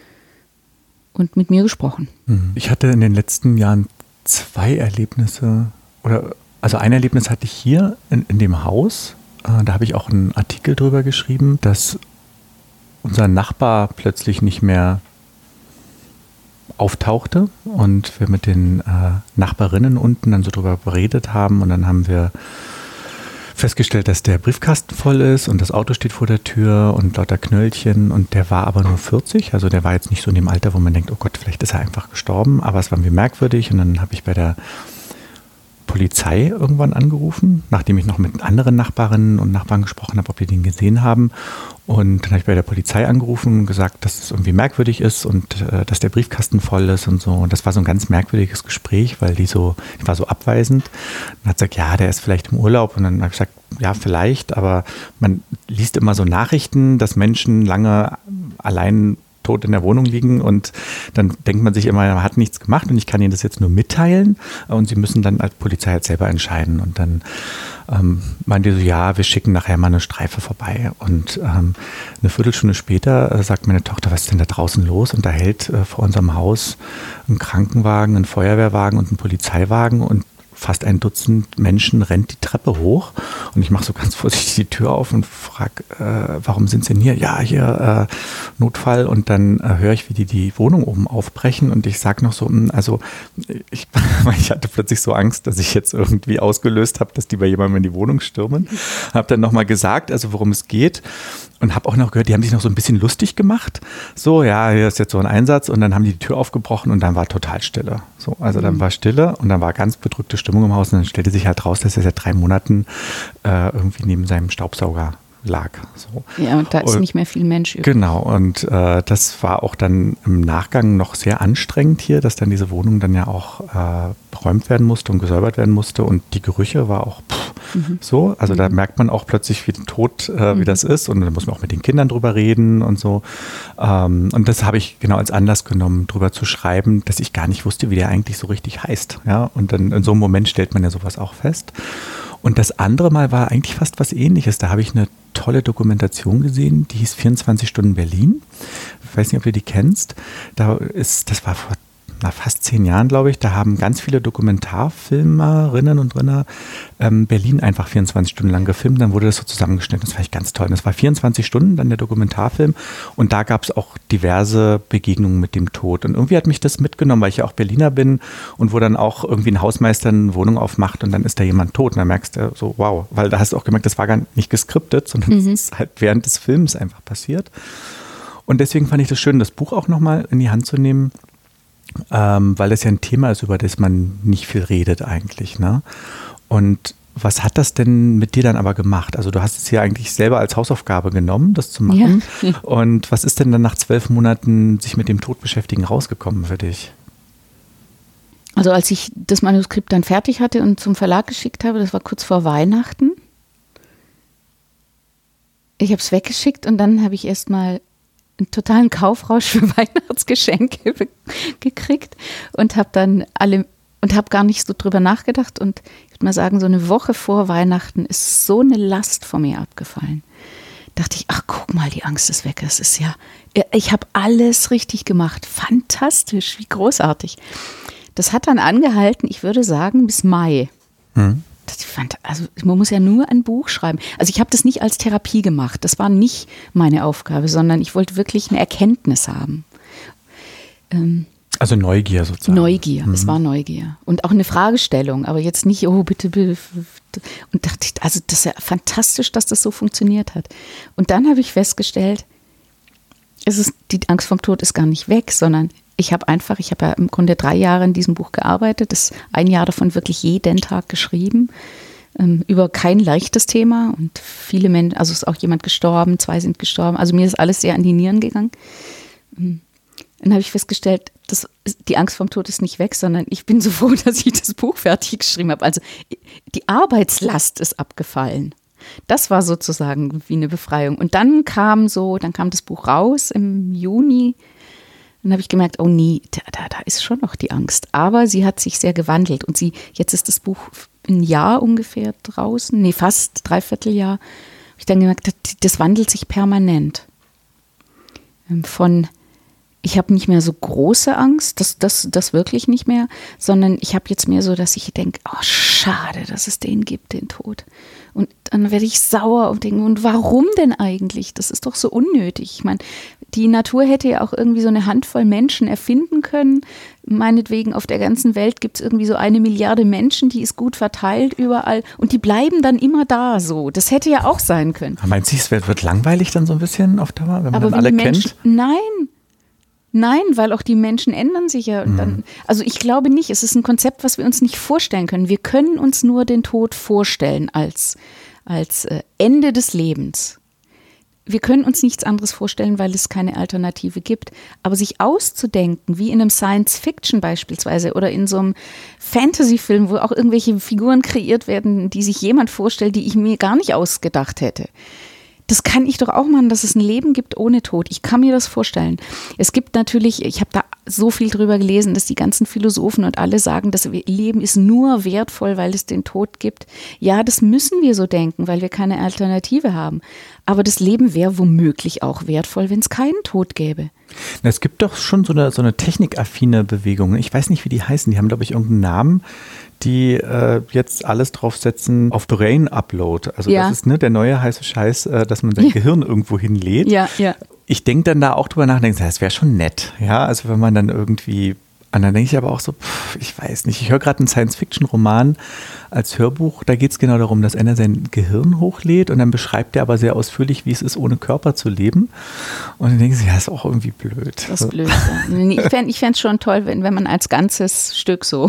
B: und mit mir gesprochen.
A: Ich hatte in den letzten Jahren zwei Erlebnisse, oder also ein Erlebnis hatte ich hier in, in dem Haus, äh, da habe ich auch einen Artikel drüber geschrieben, dass unser Nachbar plötzlich nicht mehr auftauchte und wir mit den äh, Nachbarinnen unten dann so drüber beredet haben und dann haben wir festgestellt, dass der Briefkasten voll ist und das Auto steht vor der Tür und lauter Knöllchen und der war aber nur vierzig, also der war jetzt nicht so in dem Alter, wo man denkt, oh Gott, vielleicht ist er einfach gestorben, aber es war mir merkwürdig und dann habe ich bei der Polizei irgendwann angerufen, nachdem ich noch mit anderen Nachbarinnen und Nachbarn gesprochen habe, ob wir den gesehen haben. Und dann habe ich bei der Polizei angerufen und gesagt, dass es irgendwie merkwürdig ist und äh, dass der Briefkasten voll ist und so. Und das war so ein ganz merkwürdiges Gespräch, weil die so, die war so abweisend. Und hat gesagt, ja, der ist vielleicht im Urlaub. Und dann habe ich gesagt, ja, vielleicht, aber man liest immer so Nachrichten, dass Menschen lange allein tot in der Wohnung liegen und dann denkt man sich immer, er hat nichts gemacht und ich kann Ihnen das jetzt nur mitteilen und Sie müssen dann als Polizei halt selber entscheiden und dann ähm, meinte so, ja, wir schicken nachher mal eine Streife vorbei und ähm, eine Viertelstunde später äh, sagt meine Tochter, was ist denn da draußen los und da hält äh, vor unserem Haus ein Krankenwagen, ein Feuerwehrwagen und ein Polizeiwagen und fast ein Dutzend Menschen rennt die Treppe hoch und ich mache so ganz vorsichtig die Tür auf und frage, äh, warum sind sie denn hier? Ja, hier äh, Notfall und dann äh, höre ich, wie die die Wohnung oben aufbrechen und ich sage noch so, also ich, ich hatte plötzlich so Angst, dass ich jetzt irgendwie ausgelöst habe, dass die bei jemandem in die Wohnung stürmen. Habe dann nochmal gesagt, also worum es geht und habe auch noch gehört, die haben sich noch so ein bisschen lustig gemacht. So, ja, hier ist jetzt so ein Einsatz und dann haben die die Tür aufgebrochen und dann war total Stille. So, also dann war Stille und dann war ganz bedrückte Stimmung im Haus und dann stellte sich halt raus, dass er seit drei Monaten äh, irgendwie neben seinem Staubsauger lag. So.
B: Ja, und da ist und, nicht mehr viel Mensch übrig.
A: Genau, und äh, das war auch dann im Nachgang noch sehr anstrengend hier, dass dann diese Wohnung dann ja auch äh, beräumt werden musste und gesäubert werden musste und die Gerüche war auch pff, mhm. so, also mhm. da merkt man auch plötzlich, wie tot, äh, wie mhm. das ist und da muss man auch mit den Kindern drüber reden und so ähm, und das habe ich genau als Anlass genommen, drüber zu schreiben, dass ich gar nicht wusste, wie der eigentlich so richtig heißt, ja, und dann in so einem Moment stellt man ja sowas auch fest. Und das andere Mal war eigentlich fast was Ähnliches. Da habe ich eine tolle Dokumentation gesehen, die hieß vierundzwanzig Stunden Berlin. Ich weiß nicht, ob du die kennst. Da ist, das war vor na, fast zehn Jahren, glaube ich. Da haben ganz viele Dokumentarfilmerinnen und Renner ähm, Berlin einfach vierundzwanzig Stunden lang gefilmt. Dann wurde das so zusammengeschnitten. Das fand ich ganz toll. Das war vierundzwanzig Stunden, dann der Dokumentarfilm. Und da gab es auch diverse Begegnungen mit dem Tod. Und irgendwie hat mich das mitgenommen, weil ich ja auch Berliner bin und wo dann auch irgendwie ein Hausmeister eine Wohnung aufmacht und dann ist da jemand tot. Und dann merkst du so, wow. Weil da hast du auch gemerkt, das war gar nicht geskriptet, sondern es mhm. ist halt während des Films einfach passiert. Und deswegen fand ich das schön, das Buch auch nochmal in die Hand zu nehmen. Ähm, weil das ja ein Thema ist, über das man nicht viel redet eigentlich, ne? Und was hat das denn mit dir dann aber gemacht? Also du hast es ja eigentlich selber als Hausaufgabe genommen, das zu machen. Ja. Und was ist denn dann nach zwölf Monaten sich mit dem Tod beschäftigen rausgekommen für dich?
B: Also als ich das Manuskript dann fertig hatte und zum Verlag geschickt habe, das war kurz vor Weihnachten. Ich habe es weggeschickt und dann habe ich erst mal einen totalen Kaufrausch für Weihnachtsgeschenke be- gekriegt und habe dann alle und habe gar nicht so drüber nachgedacht und ich würde mal sagen, so eine Woche vor Weihnachten ist so eine Last von mir abgefallen. Dachte ich, ach guck mal, die Angst ist weg. Das ist ja, ich habe alles richtig gemacht. Fantastisch, wie großartig. Das hat dann angehalten, ich würde sagen, bis Mai. Hm. Das fand, also man muss ja nur ein Buch schreiben. Also ich habe das nicht als Therapie gemacht. Das war nicht meine Aufgabe, sondern ich wollte wirklich eine Erkenntnis haben. Ähm,
A: also Neugier sozusagen.
B: Neugier,
A: mhm.
B: es war Neugier. Und auch eine Fragestellung, aber jetzt nicht, oh bitte, bitte. Und dachte ich, also das ist ja fantastisch, dass das so funktioniert hat. Und dann habe ich festgestellt, es ist, die Angst vom Tod ist gar nicht weg, sondern ich habe einfach, ich habe ja im Grunde drei Jahre in diesem Buch gearbeitet, das ein Jahr davon wirklich jeden Tag geschrieben, ähm, über kein leichtes Thema und viele Menschen, also ist auch jemand gestorben, zwei sind gestorben, also mir ist alles sehr an die Nieren gegangen. Ähm, dann habe ich festgestellt, dass die Angst vorm Tod ist nicht weg, sondern ich bin so froh, dass ich das Buch fertig geschrieben habe. Also die Arbeitslast ist abgefallen. Das war sozusagen wie eine Befreiung. Und dann kam so, dann kam das Buch raus im Juni. Dann habe ich gemerkt, oh nee, da, da, da ist schon noch die Angst. Aber sie hat sich sehr gewandelt. Und sie, jetzt ist das Buch ein Jahr ungefähr draußen, nee, fast dreiviertel Jahr. Habe ich dann gemerkt, das, das wandelt sich permanent. Von Ich habe nicht mehr so große Angst, das, das, das wirklich nicht mehr, sondern ich habe jetzt mehr so, dass ich denke, oh schade, dass es den gibt, den Tod. Und dann werde ich sauer und denke, und warum denn eigentlich? Das ist doch so unnötig. Ich meine, die Natur hätte ja auch irgendwie so eine Handvoll Menschen erfinden können. Meinetwegen auf der ganzen Welt gibt es irgendwie so eine Milliarde Menschen, die ist gut verteilt überall und die bleiben dann immer da so. Das hätte ja auch sein können.
A: Meinst du, es wird, wird langweilig dann so ein bisschen auf Dauer, wenn man
B: Aber
A: dann alle
B: wenn die Menschen,
A: kennt?
B: Nein. Nein, weil auch die Menschen ändern sich ja. Und dann, also ich glaube nicht, es ist ein Konzept, was wir uns nicht vorstellen können. Wir können uns nur den Tod vorstellen als, als äh, Ende des Lebens. Wir können uns nichts anderes vorstellen, weil es keine Alternative gibt. Aber sich auszudenken, wie in einem Science-Fiction beispielsweise oder in so einem Fantasy-Film, wo auch irgendwelche Figuren kreiert werden, die sich jemand vorstellt, die ich mir gar nicht ausgedacht hätte. Das kann ich doch auch machen, dass es ein Leben gibt ohne Tod. Ich kann mir das vorstellen. Es gibt natürlich, ich habe da so viel drüber gelesen, dass die ganzen Philosophen und alle sagen, das Leben ist nur wertvoll, weil es den Tod gibt. Ja, das müssen wir so denken, weil wir keine Alternative haben. Aber das Leben wäre womöglich auch wertvoll, wenn es keinen Tod gäbe.
A: Es gibt doch schon so eine, so eine technikaffine Bewegung. Ich weiß nicht, wie die heißen. Die haben, glaube ich, irgendeinen Namen, die äh, jetzt alles draufsetzen auf Brain Upload. Also ja. Das ist ne, der neue heiße Scheiß, äh, dass man sein ja. Gehirn irgendwo hinlädt.
B: Ja, ja.
A: Ich denke dann da auch drüber nach, denke, das wäre schon nett. Ja, also wenn man dann irgendwie, und dann denke ich aber auch so, pff, ich weiß nicht, ich höre gerade einen Science-Fiction-Roman als Hörbuch, da geht es genau darum, dass einer sein Gehirn hochlädt und dann beschreibt er aber sehr ausführlich, wie es ist, ohne Körper zu leben. Und dann denke ich, ja, ist auch irgendwie blöd.
B: Das ist blöd, ja. Ich fände ich es schon toll, wenn, wenn man als ganzes Stück so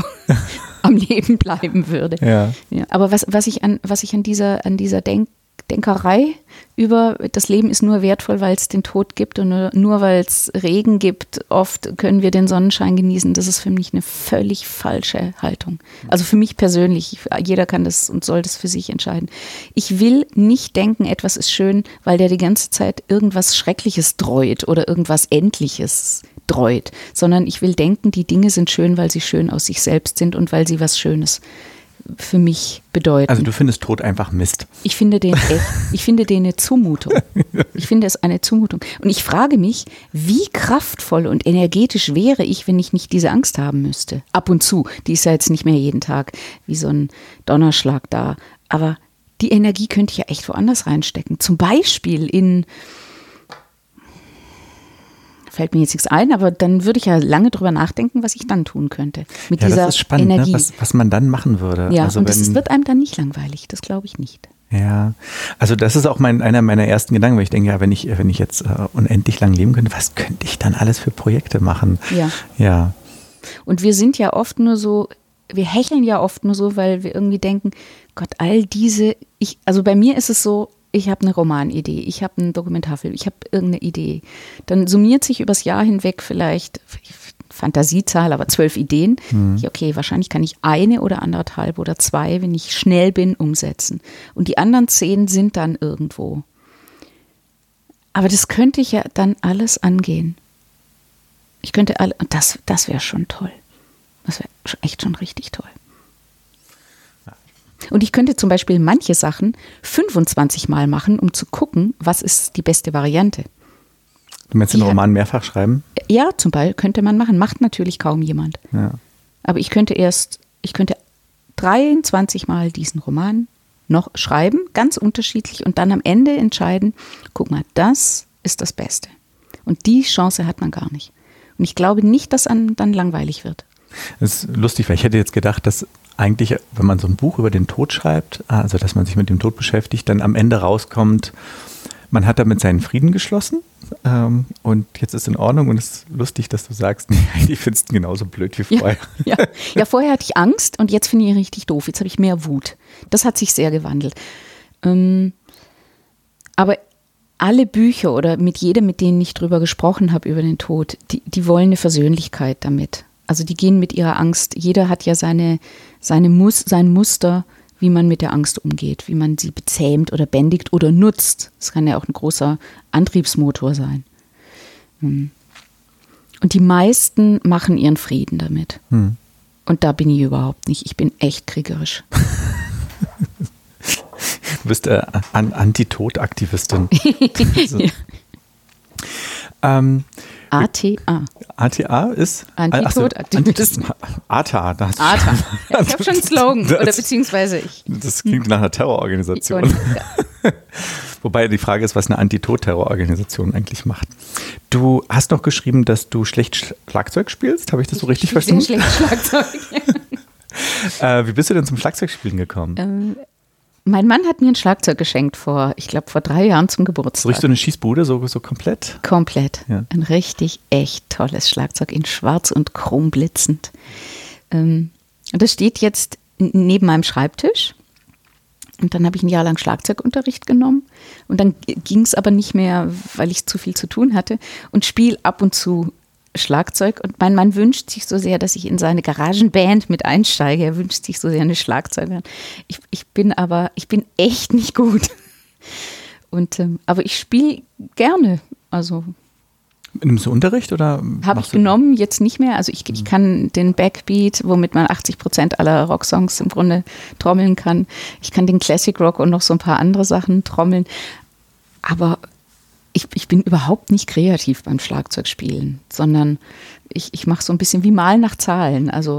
B: am Leben bleiben würde.
A: Ja.
B: Ja, aber was, was ich an, was ich an dieser, an dieser Denk Denkerei über das Leben ist nur wertvoll, weil es den Tod gibt und nur, nur weil es Regen gibt, oft können wir den Sonnenschein genießen. Das ist für mich eine völlig falsche Haltung. Also für mich persönlich, jeder kann das und soll das für sich entscheiden. Ich will nicht denken, etwas ist schön, weil der die ganze Zeit irgendwas Schreckliches dreut oder irgendwas Endliches dreut, sondern ich will denken, die Dinge sind schön, weil sie schön aus sich selbst sind und weil sie was Schönes für mich bedeuten.
A: Also du findest Tod einfach Mist.
B: Ich finde den echt, ich finde den eine Zumutung. Ich finde es eine Zumutung. Und ich frage mich, wie kraftvoll und energetisch wäre ich, wenn ich nicht diese Angst haben müsste. Ab und zu. Die ist ja jetzt nicht mehr jeden Tag wie so ein Donnerschlag da. Aber die Energie könnte ich ja echt woanders reinstecken. Zum Beispiel in fällt mir jetzt nichts ein, aber dann würde ich ja lange drüber nachdenken, was ich dann tun könnte. Mit
A: ja,
B: dieser
A: das ist spannend,
B: Energie.
A: Ne? Was, was man dann machen würde.
B: Ja,
A: also
B: und
A: wenn,
B: das wird einem dann nicht langweilig, das glaube ich nicht.
A: Ja, also das ist auch mein, einer meiner ersten Gedanken, weil ich denke, ja, wenn ich, wenn ich jetzt äh, unendlich lang leben könnte, was könnte ich dann alles für Projekte machen?
B: Ja.
A: Ja.
B: Und wir sind ja oft nur so, wir hecheln ja oft nur so, weil wir irgendwie denken, Gott, all diese, ich, also bei mir ist es so, ich habe eine Romanidee, ich habe einen Dokumentarfilm, ich habe irgendeine Idee. Dann summiert sich übers Jahr hinweg vielleicht, Fantasiezahl, aber zwölf Ideen. Mhm. Okay, wahrscheinlich kann ich eine oder anderthalb oder zwei, wenn ich schnell bin, umsetzen. Und die anderen zehn sind dann irgendwo. Aber das könnte ich ja dann alles angehen. Ich könnte alle, und das, das wäre schon toll. Das wäre echt schon richtig toll. Und ich könnte zum Beispiel manche Sachen fünfundzwanzig Mal machen, um zu gucken, was ist die beste Variante.
A: Du meinst den ja, Roman mehrfach schreiben?
B: Ja, zum Beispiel könnte man machen. Macht natürlich kaum jemand.
A: Ja.
B: Aber ich könnte erst, ich könnte dreiundzwanzig Mal diesen Roman noch schreiben, ganz unterschiedlich, und dann am Ende entscheiden, guck mal, das ist das Beste. Und die Chance hat man gar nicht. Und ich glaube nicht, dass einem dann langweilig wird.
A: Das ist lustig, weil ich hätte jetzt gedacht, dass eigentlich, wenn man so ein Buch über den Tod schreibt, also dass man sich mit dem Tod beschäftigt, dann am Ende rauskommt, man hat damit seinen Frieden geschlossen, ähm, und jetzt ist in Ordnung und es ist lustig, dass du sagst, nee, die findest du genauso blöd wie vorher.
B: Ja, ja. ja, vorher hatte ich Angst und jetzt finde ich ihn richtig doof. Jetzt habe ich mehr Wut. Das hat sich sehr gewandelt. Ähm, aber alle Bücher oder mit jedem, mit denen ich drüber gesprochen habe, über den Tod, die, die wollen eine Versöhnlichkeit damit. Also die gehen mit ihrer Angst. Jeder hat ja seine, seine Mus, sein Muster, wie man mit der Angst umgeht, wie man sie bezähmt oder bändigt oder nutzt. Das kann ja auch ein großer Antriebsmotor sein. Und die meisten machen ihren Frieden damit. Hm. Und da bin ich überhaupt nicht. Ich bin echt kriegerisch.
A: Du bist äh, an Anti-Tod-Aktivistin. So.
B: Ja.
A: Ähm,
B: A T A.
A: A T A ist?
B: Anti-Tod-Aktivist.
A: A T A. Das
B: A T A. Ja, ich habe schon einen Slogan. Oder beziehungsweise ich.
A: Das klingt nach einer Terrororganisation. Wobei die Frage ist, was eine Anti-Tod-Terrororganisation eigentlich macht. Du hast noch geschrieben, dass du schlecht Schlagzeug spielst. Habe ich das so richtig
B: ich
A: verstanden?
B: Sehr schlecht Schlagzeug.
A: äh, wie bist du denn zum Schlagzeugspielen gekommen?
B: Ähm, Mein Mann hat mir ein Schlagzeug geschenkt vor, ich glaube, vor drei Jahren zum Geburtstag.
A: So richtig so eine Schießbude, so, so komplett?
B: Komplett.
A: Ja.
B: Ein richtig, echt tolles Schlagzeug in schwarz und chrom blitzend. Ähm, das steht jetzt neben meinem Schreibtisch. Und dann habe ich ein Jahr lang Schlagzeugunterricht genommen. Und dann ging es aber nicht mehr, weil ich zu viel zu tun hatte. Und spiele ab und zu Schlagzeug. Und mein Mann wünscht sich so sehr, dass ich in seine Garagenband mit einsteige. Er wünscht sich so sehr eine Schlagzeugerin. Ich, ich bin aber, ich bin echt nicht gut. Und, ähm, aber ich spiele gerne. Also
A: nimmst du Unterricht oder?
B: Habe ich genommen, jetzt nicht mehr. Also ich, ich kann den Backbeat, womit man achtzig Prozent aller Rocksongs im Grunde trommeln kann. Ich kann den Classic Rock und noch so ein paar andere Sachen trommeln. Aber Ich, ich bin überhaupt nicht kreativ beim Schlagzeugspielen, sondern ich, ich mache so ein bisschen wie Malen nach Zahlen. Also,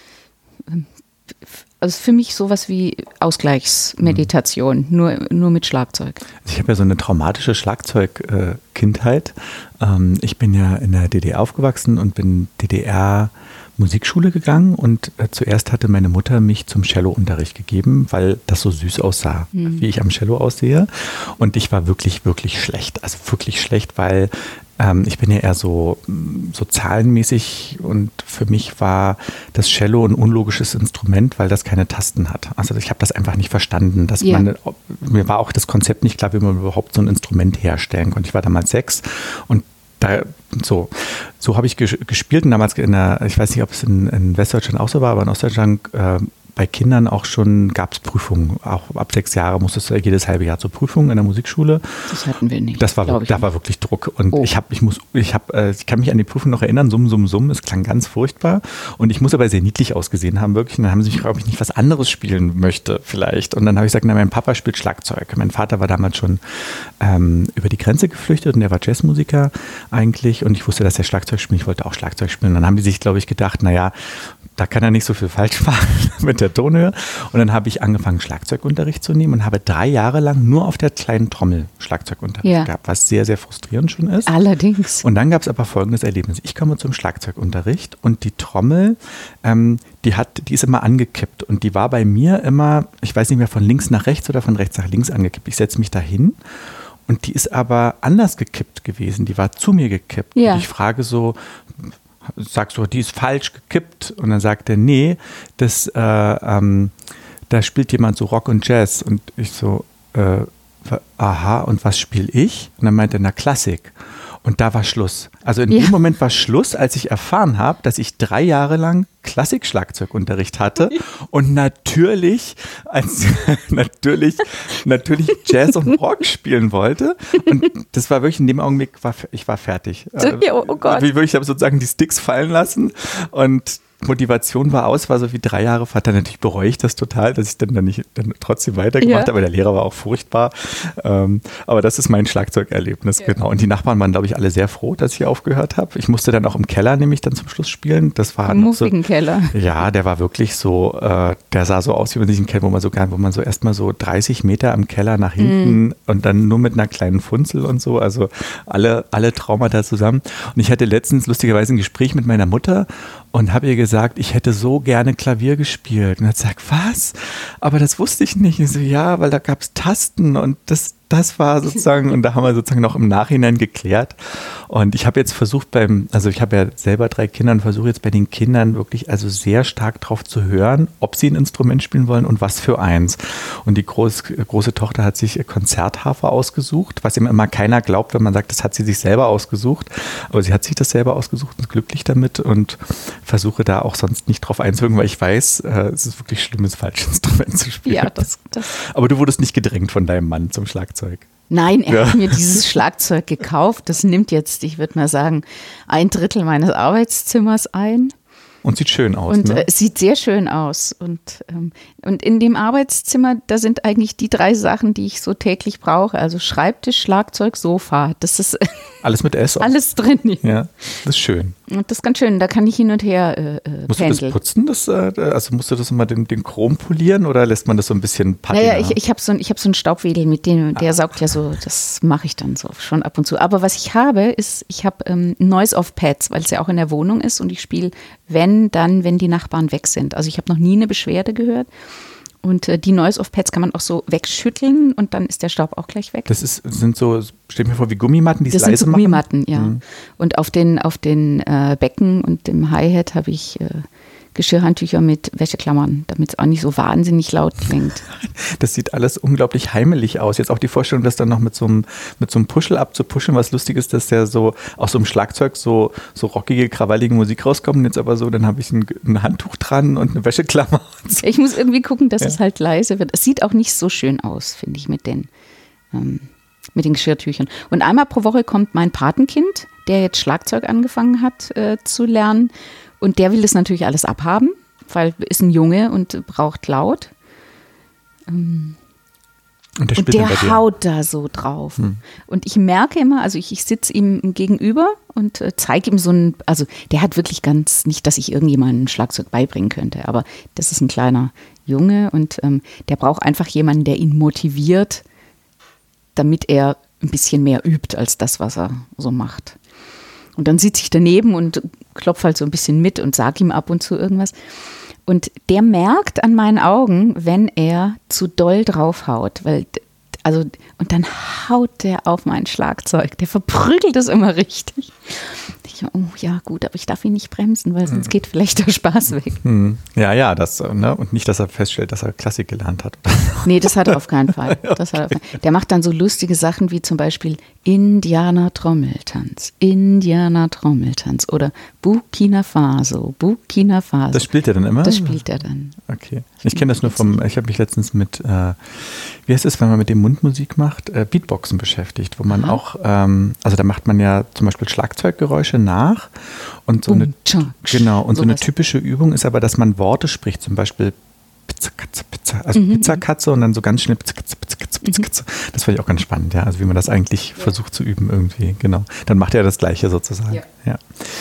B: also für mich sowas wie Ausgleichsmeditation, mhm. nur, nur mit Schlagzeug.
A: Ich habe ja so eine traumatische Schlagzeug-Kindheit. Ähm, ich bin ja in der D D R aufgewachsen und bin D D R Musikschule gegangen und äh, zuerst hatte meine Mutter mich zum Cello-Unterricht gegeben, weil das so süß aussah, mhm. wie ich am Cello aussehe. Und ich war wirklich, wirklich schlecht. Also wirklich schlecht, weil ähm, ich bin ja eher so, so zahlenmäßig und für mich war das Cello ein unlogisches Instrument, weil das keine Tasten hat. Also ich habe das einfach nicht verstanden. Dass
B: ja.
A: man, mir war auch das Konzept nicht klar, wie man überhaupt so ein Instrument herstellen konnte. Ich war damals sechs und Da, so so habe ich gespielt und damals in der, ich weiß nicht, ob es in, in Westdeutschland auch so war, aber in Ostdeutschland äh, bei Kindern auch schon gab es Prüfungen. Auch ab sechs Jahre musstest du jedes halbe Jahr zur Prüfung in der Musikschule.
B: Das hatten wir nicht.
A: Das war, da nicht. war wirklich Druck. Und oh. ich habe, ich muss, ich habe, äh, ich kann mich an die Prüfung noch erinnern, summ, summ, summ. Es klang ganz furchtbar. Und ich muss aber sehr niedlich ausgesehen haben, wirklich. Und dann haben sie mich gefragt, ob ich nicht was anderes spielen möchte, vielleicht. Und dann habe ich gesagt, na, mein Papa spielt Schlagzeug. Mein Vater war damals schon ähm, über die Grenze geflüchtet und der war Jazzmusiker eigentlich. Und ich wusste, dass er Schlagzeug spielt. Ich wollte auch Schlagzeug spielen. Und dann haben die sich, glaube ich, gedacht, naja, da kann er nicht so viel falsch machen mit der Tonhöhe. Und dann habe ich angefangen, Schlagzeugunterricht zu nehmen und habe drei Jahre lang nur auf der kleinen Trommel Schlagzeugunterricht
B: ja.
A: gehabt, was sehr, sehr frustrierend schon ist.
B: Allerdings.
A: Und dann gab es aber folgendes Erlebnis. Ich komme zum Schlagzeugunterricht und die Trommel, ähm, die hat, die ist immer angekippt. Und die war bei mir immer, ich weiß nicht mehr, von links nach rechts oder von rechts nach links angekippt. Ich setze mich da hin. Und die ist aber anders gekippt gewesen. Die war zu mir gekippt.
B: Ja.
A: Und ich frage so, sagst du, die ist falsch gekippt. Und dann sagt er, nee, das, äh, ähm, da spielt jemand so Rock und Jazz. Und ich so, äh, aha, und was spiele ich? Und dann meinte er, na, Klassik. Und da war Schluss. Also in ja. dem Moment war Schluss, als ich erfahren habe, dass ich drei Jahre lang Klassik-Schlagzeugunterricht hatte und natürlich, als, natürlich, natürlich Jazz und Rock spielen wollte. Und das war wirklich in dem Augenblick, war, ich war fertig.
B: Oh, oh Gott.
A: Wie wirklich, ich habe sozusagen die Sticks fallen lassen und Motivation war aus, war so wie drei Jahre Vater. Natürlich bereue ich das total, dass ich dann, dann nicht dann trotzdem weitergemacht ja. habe, aber der Lehrer war auch furchtbar. Ähm, aber das ist mein Schlagzeugerlebnis, ja. genau. Und die Nachbarn waren, glaube ich, alle sehr froh, dass ich aufgehört habe. Ich musste dann auch im Keller nämlich dann zum Schluss spielen. Das war
B: Im muffigen so, Keller.
A: Ja, der war wirklich so, äh, der sah so aus, wie man sich einen Keller, wo man so wo man so erstmal so dreißig Meter am Keller nach hinten mm. und dann nur mit einer kleinen Funzel und so. Also alle, alle Traumata zusammen. Und ich hatte letztens lustigerweise ein Gespräch mit meiner Mutter und habe ihr gesagt, ich hätte so gerne Klavier gespielt. Und er hat gesagt, was? Aber das wusste ich nicht. Ich so, ja, weil da gab es Tasten und das, das war sozusagen, und da haben wir sozusagen noch im Nachhinein geklärt. Und ich habe jetzt versucht beim, also ich habe ja selber drei Kinder und versuche jetzt bei den Kindern wirklich also sehr stark drauf zu hören, ob sie ein Instrument spielen wollen und was für eins. Und die groß, große Tochter hat sich Konzertharfe ausgesucht, was ihm immer keiner glaubt, wenn man sagt, das hat sie sich selber ausgesucht. Aber sie hat sich das selber ausgesucht und ist glücklich damit und versuche da auch sonst nicht drauf einzuwirken, weil ich weiß, äh, es ist wirklich schlimm, das falsche Instrument zu spielen.
B: Ja, das, das.
A: Aber du wurdest nicht gedrängt von deinem Mann zum Schlagzeug.
B: Nein, er
A: Ja.
B: hat mir dieses Schlagzeug gekauft. Das nimmt jetzt, ich würde mal sagen, ein Drittel meines Arbeitszimmers ein.
A: Und sieht schön aus.
B: Und
A: ne?
B: äh, sieht sehr schön aus. Und, ähm, und in dem Arbeitszimmer, da sind eigentlich die drei Sachen, die ich so täglich brauche. Also Schreibtisch, Schlagzeug, Sofa. Das ist
A: Alles mit S. auch.
B: alles drin.
A: Ja, das ist schön.
B: Und das ist ganz schön. Da kann ich hin und her äh,
A: Musst du das
B: pendeln.
A: putzen? Das, äh, also musst du das immer den, den Chrom polieren oder lässt man das so ein bisschen patina?
B: Naja, ich, ich habe so, ein- ich hab so einen Staubwedel, mit dem, der saugt ja so, das mache ich dann so schon ab und zu. Aber was ich habe, ist, ich habe ähm, Noise of Pads, weil es ja auch in der Wohnung ist und ich spiele, wenn, dann, wenn die Nachbarn weg sind. Also ich habe noch nie eine Beschwerde gehört. Und äh, die Noise of Pads kann man auch so wegschütteln und dann ist der Staub auch gleich weg.
A: Das ist, sind so, steht mir vor, wie Gummimatten, die es
B: Das sind
A: leise
B: so
A: machen.
B: Gummimatten, ja.
A: Mhm.
B: Und auf den, auf den äh, Becken und dem Hi-Hat habe ich äh, Geschirrhandtücher mit Wäscheklammern, damit es auch nicht so wahnsinnig laut klingt.
A: Das sieht alles unglaublich heimelig aus. Jetzt auch die Vorstellung, das dann noch mit so einem, mit so einem Puschel abzupuschen, was lustig ist, dass der so aus so einem Schlagzeug so, so rockige, krawallige Musik rauskommt. Und jetzt aber so, dann habe ich ein, ein Handtuch dran und eine Wäscheklammer. Und so.
B: Ich muss irgendwie gucken, dass
A: Ja.
B: es halt leise wird. Es sieht auch nicht so schön aus, finde ich, mit den, ähm, mit den Geschirrtüchern. Und einmal pro Woche kommt mein Patenkind, der jetzt Schlagzeug angefangen hat äh, zu lernen. Und der will das natürlich alles abhaben, weil ist ein Junge und braucht laut.
A: Und der
B: Und
A: spielt dann bei
B: der
A: dir.
B: haut da so drauf.
A: Hm.
B: Und ich merke immer, also ich, ich sitze ihm gegenüber und äh, zeige ihm so ein, also der hat wirklich ganz, nicht, dass ich irgendjemandem ein Schlagzeug beibringen könnte, aber das ist ein kleiner Junge und ähm, der braucht einfach jemanden, der ihn motiviert, damit er ein bisschen mehr übt als das, was er so macht. Und dann sitze ich daneben und klopfe halt so ein bisschen mit und sage ihm ab und zu irgendwas. Und der merkt an meinen Augen, wenn er zu doll draufhaut, weil also und dann haut der auf mein Schlagzeug, der verprügelt es immer richtig. Ich, oh ja gut, aber ich darf ihn nicht bremsen, weil sonst geht vielleicht der Spaß weg.
A: Hm. Ja, ja, das, ne? Und nicht, dass er feststellt, dass er Klassik gelernt hat.
B: Nee, das hat er auf keinen Fall. Das hat er auf keinen. Der macht dann so lustige Sachen wie zum Beispiel Indianer Trommeltanz, Indianer Trommeltanz oder Burkina Faso, Burkina Faso.
A: Das spielt er dann immer?
B: Das spielt er dann.
A: Okay. Ich kenne das nur vom, ich habe mich letztens mit, äh, wie heißt es, wenn man mit dem Mund Musik macht, äh, Beatboxen beschäftigt, wo man
B: Aha.
A: auch, ähm, also da macht man ja zum Beispiel Schlagzeuggeräusche nach und so
B: Bum,
A: eine,
B: tschak,
A: genau, und so eine
B: sowas.
A: typische Übung ist aber, dass man Worte spricht, zum Beispiel Pizza, Katze, Pizza, also
B: Mhm.
A: Pizzakatze und dann so ganz schnell Pizza, Katze, Pizza, Katze, Pizza, Katze. Das fand ich auch ganz spannend, ja, also wie man das eigentlich versucht zu üben irgendwie, genau. Dann macht er das Gleiche sozusagen,
B: Ja.
A: ja.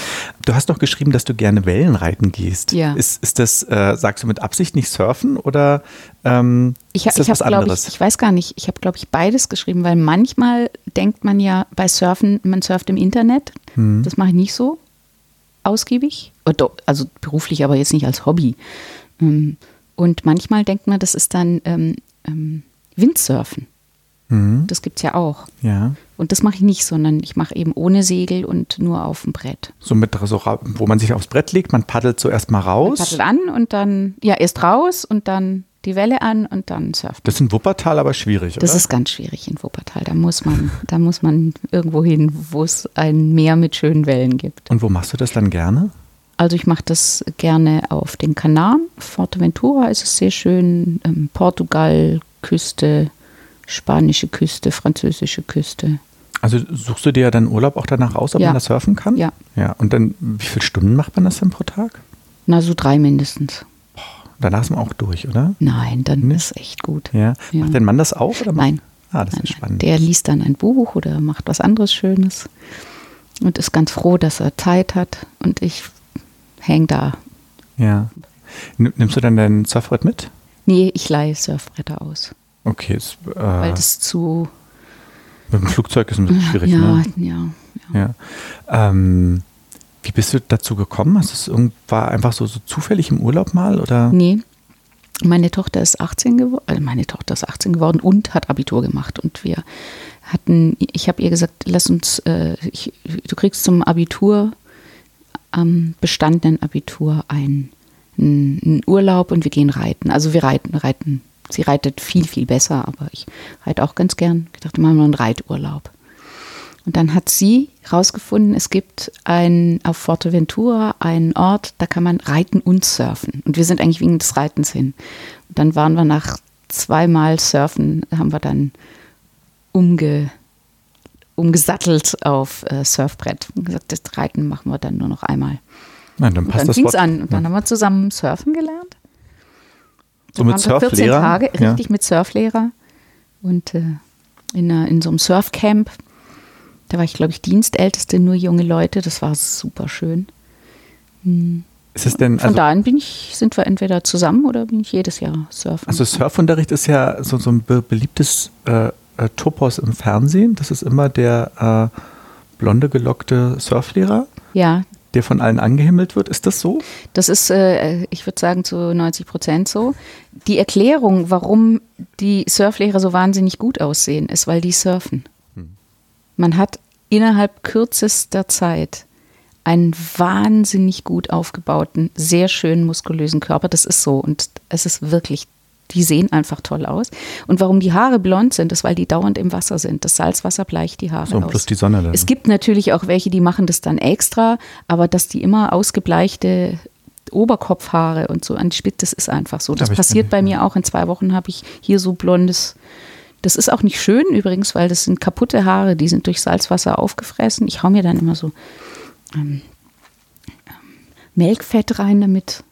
A: Du hast doch geschrieben, dass du gerne Wellenreiten gehst.
B: Ja.
A: Ist, ist das, äh, sagst du mit Absicht nicht surfen oder ähm,
B: Ich,
A: ist das
B: ich habe,
A: was
B: glaube
A: anderes?
B: ich, ich weiß gar nicht, ich habe, glaube ich, beides geschrieben, weil manchmal denkt man ja bei Surfen, man surft im Internet.
A: Mhm.
B: Das mache ich nicht so ausgiebig. Oder doch, also beruflich, aber jetzt nicht als Hobby. Ähm, Und manchmal denkt man, das ist dann ähm, ähm, Windsurfen.
A: Mhm.
B: Das gibt es ja auch.
A: Ja,
B: Und das mache ich nicht, sondern ich mache eben ohne Segel und nur auf dem Brett.
A: so mit so, ra- wo man sich aufs Brett legt, man paddelt zuerst mal
B: Man
A: raus.
B: paddelt an und dann, ja, erst raus und dann die Welle an und dann surft.
A: Das ist in Wuppertal aber schwierig, oder?
B: Das ist ganz schwierig in Wuppertal. Da muss man, da muss man irgendwo hin, wo es ein Meer mit schönen Wellen gibt.
A: Und wo machst du das dann gerne?
B: Also ich mache das gerne auf den Kanaren. Forteventura ist es sehr schön. Ähm, Portugal, Küste, spanische Küste, französische Küste.
A: Also suchst du dir dann Urlaub auch danach aus, ob
B: Ja.
A: man das surfen kann?
B: Ja.
A: Ja. Und dann, wie viele Stunden macht man das dann pro Tag?
B: Na, so drei mindestens.
A: Danach ist man auch durch, oder?
B: Nein, dann
A: Nee.
B: ist echt gut.
A: Ja.
B: Ja.
A: Macht dein Mann das auch? Oder macht-
B: Nein.
A: Ah, das
B: Nein,
A: ist
B: nein.
A: spannend.
B: Der liest dann ein Buch oder macht was anderes Schönes und ist ganz froh, dass er Zeit hat. Und ich hänge da.
A: Ja. Nimm- Nimmst du dann dein Surfbrett mit?
B: Nee, ich leihe Surfbretter aus,
A: Okay, ist, äh,
B: weil das zu...
A: mit dem Flugzeug ist ein bisschen schwierig,
B: ja,
A: ne?
B: ja,
A: Ja. Ähm, wie bist du dazu gekommen? Hast es irgend, war einfach so, so zufällig im Urlaub mal? Oder?
B: Nee, Meine Tochter ist achtzehn geworden, äh, meine Tochter ist achtzehn geworden und hat Abitur gemacht. Und wir hatten, ich habe ihr gesagt, lass uns, äh, ich, du kriegst zum Abitur, am bestandenen Abitur ein, ein, ein Urlaub und wir gehen reiten. Also wir reiten, reiten. Sie reitet viel, viel besser, aber ich reite auch ganz gern. Ich dachte, machen wir einen Reiturlaub. Und dann hat sie rausgefunden, es gibt ein, auf Fuerteventura einen Ort, da kann man reiten und surfen. Und wir sind eigentlich wegen des Reitens hin. Und dann waren wir nach zweimal Surfen, haben wir dann umge, umgesattelt auf äh, Surfbrett. Und gesagt, das Reiten machen wir dann nur noch einmal.
A: Nein, dann passt
B: und dann
A: das
B: fing es
A: Wort.
B: an. Und dann ja. haben wir zusammen surfen gelernt.
A: So mit Surflehrer?
B: vierzehn Tage, richtig
A: ja.
B: mit Surflehrer. Und äh, in, einer, in so einem Surfcamp. Da war ich, glaube ich, Dienstälteste, nur junge Leute. Das war super schön. Hm.
A: Ist es denn,
B: Von
A: also,
B: daher bin ich, sind wir entweder zusammen oder bin ich jedes Jahr surfen.
A: Also Surfunterricht ist ja so, so ein be- beliebtes äh, äh, Topos im Fernsehen. Das ist immer der äh, blonde, gelockte Surflehrer,
B: ja.
A: der von allen angehimmelt wird. Ist das so?
B: Das ist, äh, ich würde sagen, zu neunzig Prozent so. Die Erklärung, warum die Surflehrer so wahnsinnig gut aussehen, ist, weil die surfen. Hm. Man hat innerhalb kürzester Zeit einen wahnsinnig gut aufgebauten, sehr schön muskulösen Körper. Das ist so und es ist wirklich, die sehen einfach toll aus. Und warum die Haare blond sind, ist, weil die dauernd im Wasser sind. Das Salzwasser bleicht die Haare
A: so, und
B: aus.
A: plus die Sonne dann.
B: Es gibt natürlich auch welche, die machen das dann extra, aber dass die immer ausgebleichte Oberkopfhaare und so an die Spitze, das ist einfach so. Das passiert bei mir auch. In zwei Wochen habe ich hier so blondes. Das ist auch nicht schön übrigens, weil das sind kaputte Haare, die sind durch Salzwasser aufgefressen. Ich hau mir dann immer so ähm, ähm, Melkfett rein, damit,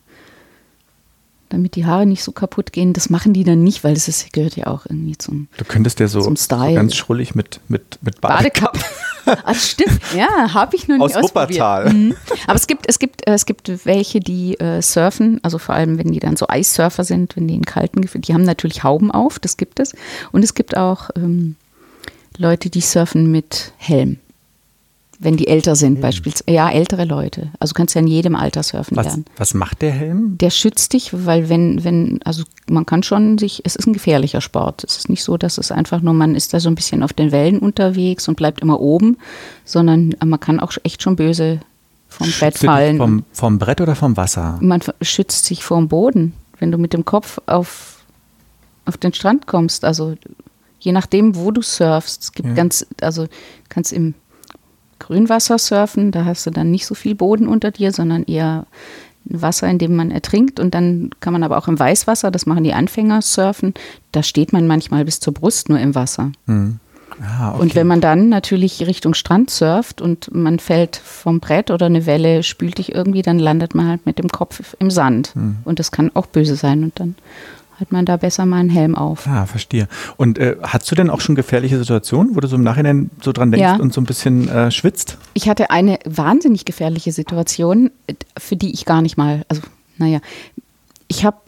B: damit die Haare nicht so kaputt gehen. Das machen die dann nicht, weil das ist, gehört ja auch irgendwie zum
A: Du könntest ja so,
B: zum Style.
A: so ganz schrullig mit, mit, mit Badekappe.
B: Badekappe. Ah, stimmt, ja, habe ich noch nicht
A: Aus
B: ausprobiert.
A: Wuppertal.
B: Mhm. Aber es gibt, es gibt, es gibt welche, die äh, surfen, also vor allem, wenn die dann so Eissurfer sind, wenn die in kalten Gefilden, die haben natürlich Hauben auf, das gibt es. Und es gibt auch ähm, Leute, die surfen mit Helm. Wenn die älter sind, mhm. beispielsweise. Ja, ältere Leute. Also kannst ja in jedem Alter surfen
A: was,
B: lernen.
A: Was macht der Helm?
B: Der schützt dich, weil wenn, wenn, also man kann schon sich, es ist ein gefährlicher Sport. Es ist nicht so, dass es einfach nur, man ist da so ein bisschen auf den Wellen unterwegs und bleibt immer oben, sondern man kann auch echt schon böse vom Schützt Brett fallen.
A: Vom, vom Brett oder vom Wasser?
B: Man schützt sich vor dem Boden, wenn du mit dem Kopf auf, auf den Strand kommst. Also je nachdem, wo du surfst. Es gibt ja. ganz, also kannst im Grünwasser surfen, da hast du dann nicht so viel Boden unter dir, sondern eher Wasser, in dem man ertrinkt. Und dann kann man aber auch im Weißwasser, das machen die Anfänger, surfen. Da steht man manchmal bis zur Brust nur im Wasser.
A: Hm. Ah, okay.
B: Und wenn man dann natürlich Richtung Strand surft und man fällt vom Brett oder eine Welle spült dich irgendwie, dann landet man halt mit dem Kopf im Sand. Hm. Und das kann auch böse sein. Und dann hat man da besser mal einen Helm auf.
A: Ah, verstehe. Und äh, hast du denn auch schon gefährliche Situationen, wo du so im Nachhinein so dran denkst
B: ja.
A: und so ein bisschen äh, schwitzt?
B: Ich hatte eine wahnsinnig gefährliche Situation, für die ich gar nicht mal, also naja, ich habe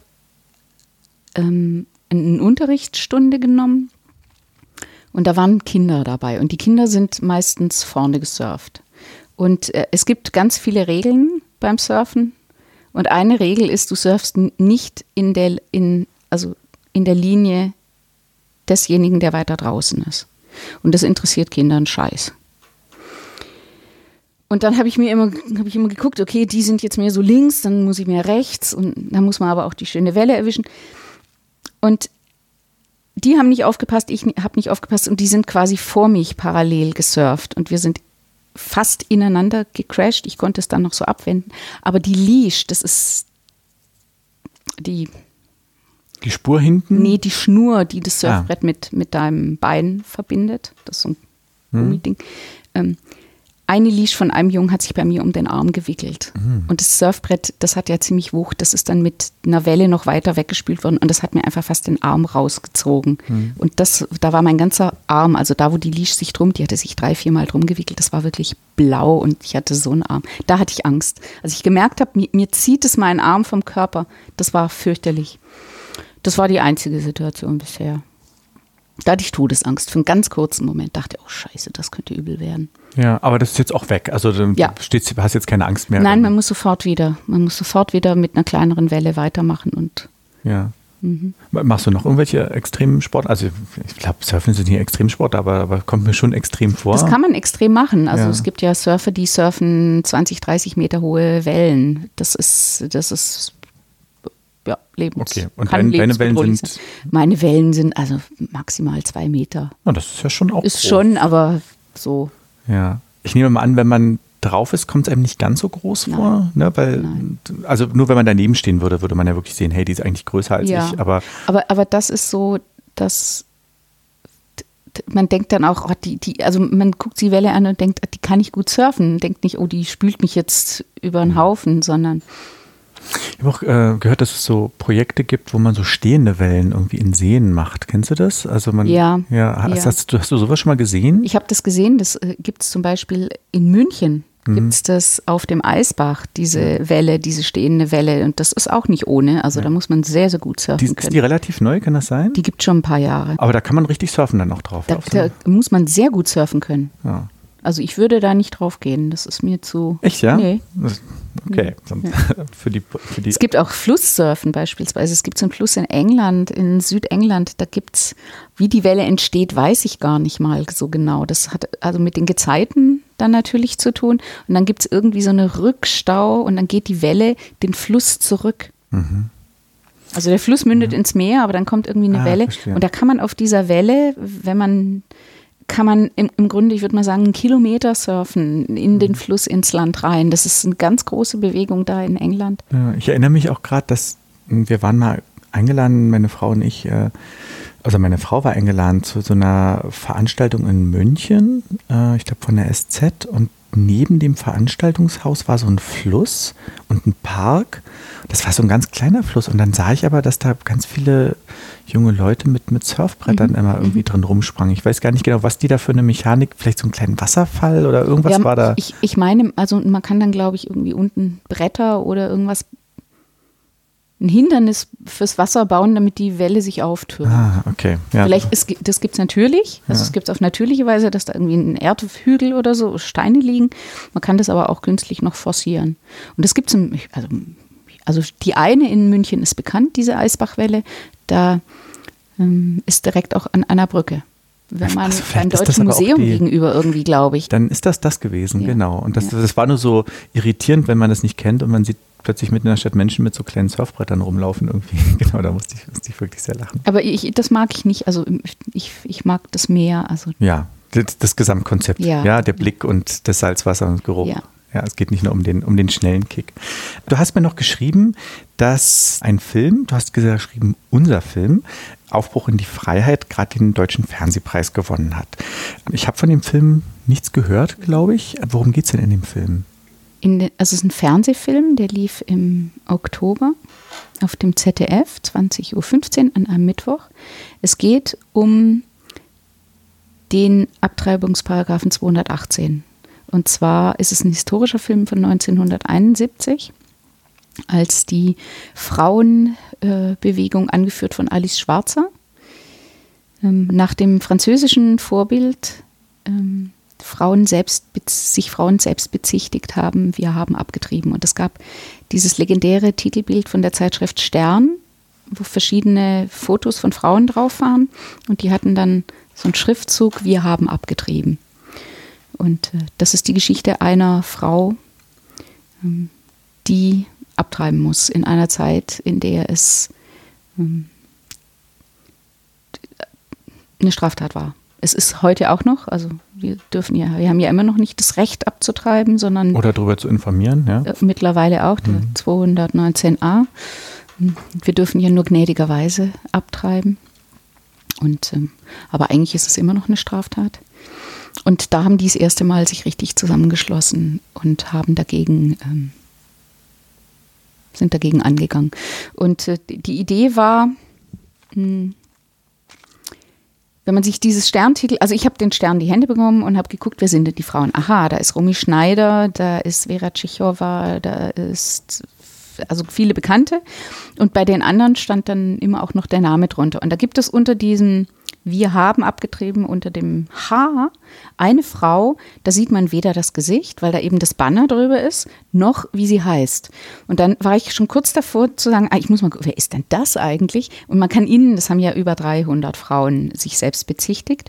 B: ähm, eine Unterrichtsstunde genommen und da waren Kinder dabei und die Kinder sind meistens vorne gesurft. Und äh, es gibt ganz viele Regeln beim Surfen und eine Regel ist, du surfst nicht in der, in also in der Linie desjenigen, der weiter draußen ist. Und das interessiert Kinder einen Scheiß. Und dann habe ich mir immer, habe ich immer geguckt, okay, die sind jetzt mehr so links, dann muss ich mehr rechts und dann muss man aber auch die schöne Welle erwischen. Und die haben nicht aufgepasst, ich habe nicht aufgepasst und die sind quasi vor mich parallel gesurft und wir sind fast ineinander gecrashed. Ich konnte es dann noch so abwenden. Aber die Leash, das ist die
A: Die Spur hinten?
B: Nee, die Schnur, die das Surfbrett ah. mit, mit deinem Bein verbindet. Das ist so ein Gummiding. Hm. Ähm, eine Leash von einem Jungen hat sich bei mir um den Arm gewickelt. Hm. Und das Surfbrett, das hat ja ziemlich Wucht. Das ist dann mit einer Welle noch weiter weggespült worden. Und das hat mir einfach fast den Arm rausgezogen. Hm. Und das, da war mein ganzer Arm, also da, wo die Leash sich drum, die hatte sich drei, vier Mal drum gewickelt. Das war wirklich blau und ich hatte so einen Arm. Da hatte ich Angst. Als ich gemerkt habe, mir, mir zieht es meinen Arm vom Körper. Das war fürchterlich. Das war die einzige Situation bisher. Da hatte ich Todesangst. Für einen ganz kurzen Moment dachte ich, oh Scheiße, das könnte übel werden.
A: Ja, aber das ist jetzt auch weg. Also du
B: ja.
A: stehst, hast jetzt keine Angst mehr.
B: Nein, man muss sofort wieder, man muss sofort wieder mit einer kleineren Welle weitermachen und
A: ja.
B: Mhm.
A: Machst du noch irgendwelche extremen Sport? Also ich glaube, Surfen sind nicht Extremsport, aber, aber kommt mir schon extrem vor.
B: Das kann man extrem machen. Also
A: Ja.
B: es gibt ja Surfer, die surfen zwanzig, dreißig Meter hohe Wellen. Das ist, das ist ja, lebens.
A: Okay, und
B: kann
A: dein, deine Wellen
B: lebensbedrohlich
A: sind?
B: sein. Meine Wellen sind also maximal zwei Meter.
A: Na, das ist ja schon auch
B: Ist
A: groß.
B: schon, aber so.
A: Ja, ich nehme mal an, wenn man drauf ist, kommt es einem nicht ganz so groß
B: Nein.
A: vor, ne? Weil,
B: Nein.
A: also nur wenn man daneben stehen würde, würde man ja wirklich sehen, hey, die ist eigentlich größer als
B: Ja.
A: ich, aber
B: Aber, aber das ist so, dass man denkt dann auch, oh, die, die, also man guckt die Welle an und denkt, die kann ich gut surfen. Denkt nicht, oh, die spült mich jetzt über den Haufen, sondern
A: ich habe auch äh, gehört, dass es so Projekte gibt, wo man so stehende Wellen irgendwie in Seen macht. Kennst du das? Also man,
B: Ja,
A: ja, hast,
B: ja.
A: Hast, du, hast du sowas schon mal gesehen?
B: ich habe das gesehen, das äh, gibt es zum Beispiel in München. Gibt es das auf dem Eisbach, diese Welle, diese stehende Welle. Und das ist auch nicht ohne. Also da muss man sehr, sehr gut surfen
A: Die, ist
B: können.
A: die relativ neu, kann das sein?
B: Die gibt es schon ein paar Jahre.
A: Aber da kann man richtig surfen dann auch drauf.
B: Da,
A: auf so-
B: da muss man sehr gut surfen können.
A: ja.
B: Also ich würde da nicht drauf gehen. Das ist mir zu.
A: Echt, ja?
B: Nee.
A: Okay, dann für die, für die
B: Es gibt auch Flusssurfen beispielsweise. Es gibt so einen Fluss in England, in Südengland. Da gibt es, wie die Welle entsteht, weiß ich gar nicht mal so genau. Das hat also mit den Gezeiten dann natürlich zu tun. Und dann gibt es irgendwie so eine Rückstau und dann geht die Welle den Fluss zurück.
A: Mhm.
B: Also der Fluss mündet ins Meer, aber dann kommt irgendwie eine
A: Ah,
B: Welle.
A: verstehe.
B: Und da kann man auf dieser Welle, wenn man kann man im, im Grunde, ich würde mal sagen, einen Kilometer surfen in den Fluss ins Land rein. Das ist eine ganz große Bewegung da in England.
A: Ja, ich erinnere mich auch gerade, dass wir waren mal eingeladen, meine Frau und ich, äh, also meine Frau war eingeladen zu so einer Veranstaltung in München, äh, ich glaube von der S Z, und neben dem Veranstaltungshaus war so ein Fluss und ein Park. Das war so ein ganz kleiner Fluss und dann sah ich aber, dass da ganz viele junge Leute mit, mit Surfbrettern
B: Mhm.
A: immer irgendwie drin rumsprangen. Ich weiß gar nicht genau, was die da für eine Mechanik, vielleicht so einen kleinen Wasserfall oder irgendwas
B: Ja,
A: war da.
B: Ich, ich meine, also man kann dann, glaube ich, irgendwie unten Bretter oder irgendwas, ein Hindernis fürs Wasser bauen, damit die Welle sich auftürmt.
A: Ah, okay. Ja.
B: Vielleicht, ist, das gibt es natürlich, also
A: Ja.
B: es gibt es auf natürliche Weise, dass da irgendwie ein Erdhügel oder so, Steine liegen. Man kann das aber auch künstlich noch forcieren. Und das gibt es, also, also die eine in München ist bekannt, diese Eisbachwelle, da ähm, ist direkt auch an einer Brücke. Wenn man
A: Ach so, vielleicht
B: beim
A: ist das
B: Deutschen
A: aber auch
B: Museum
A: die-
B: gegenüber irgendwie, glaube ich.
A: Dann ist das das gewesen,
B: Ja.
A: genau. Und das,
B: Ja.
A: das war nur so irritierend, wenn man das nicht kennt und man sieht plötzlich mitten in der Stadt Menschen mit so kleinen Surfbrettern rumlaufen irgendwie. Genau, da musste ich, musste ich wirklich sehr lachen.
B: Aber ich, das mag ich nicht, also ich, ich mag das Meer, also
A: Ja, das, das Gesamtkonzept.
B: Ja.
A: Ja, der Blick und das Salzwasser und Geruch.
B: Ja.
A: Ja, es geht nicht nur um den, um den schnellen Kick. Du hast mir noch geschrieben, dass ein Film, du hast geschrieben, unser Film, Aufbruch in die Freiheit, gerade den Deutschen Fernsehpreis gewonnen hat. Ich habe von dem Film nichts gehört, glaube ich. Worum geht es denn in dem Film?
B: In den, also es ist ein Fernsehfilm, der lief im Oktober auf dem Z D F, zwanzig Uhr fünfzehn an einem Mittwoch. Es geht um den Abtreibungsparagraphen zweihundertachtzehn. Und zwar ist es ein historischer Film von neunzehnhunderteinundsiebzig, als die Frauenbewegung, äh, angeführt von Alice Schwarzer, ähm, nach dem französischen Vorbild ähm, Frauen selbst, sich Frauen selbst bezichtigt haben, wir haben abgetrieben. Und es gab dieses legendäre Titelbild von der Zeitschrift Stern, wo verschiedene Fotos von Frauen drauf waren. Und die hatten dann so einen Schriftzug, wir haben abgetrieben. Und äh, das ist die Geschichte einer Frau, ähm, die abtreiben muss in einer Zeit, in der es ähm, eine Straftat war. Es ist heute auch noch, also wir dürfen ja, wir haben ja immer noch nicht das Recht abzutreiben, sondern
A: Oder darüber zu informieren, ja?
B: äh, mittlerweile auch, der
A: Mhm.
B: zweihundertneunzehn a. Wir dürfen ja nur gnädigerweise abtreiben. Und, ähm, aber eigentlich ist es immer noch eine Straftat. Und da haben die das erste Mal sich richtig zusammengeschlossen und haben dagegen, ähm, sind dagegen angegangen. Und äh, die Idee war, mh, wenn man sich dieses Sterntitel, also ich habe den Stern in die Hände bekommen und habe geguckt, wer sind denn die Frauen? Aha, da ist Romy Schneider, da ist Vera Tschechowa, da ist also viele Bekannte. Und bei den anderen stand dann immer auch noch der Name drunter. Und da gibt es unter diesen Wir haben abgetrieben unter dem H eine Frau, da sieht man weder das Gesicht, weil da eben das Banner drüber ist, noch wie sie heißt. Und dann war ich schon kurz davor zu sagen, ah, ich muss mal gucken, wer ist denn das eigentlich? Und man kann ihnen, das haben ja über dreihundert Frauen sich selbst bezichtigt,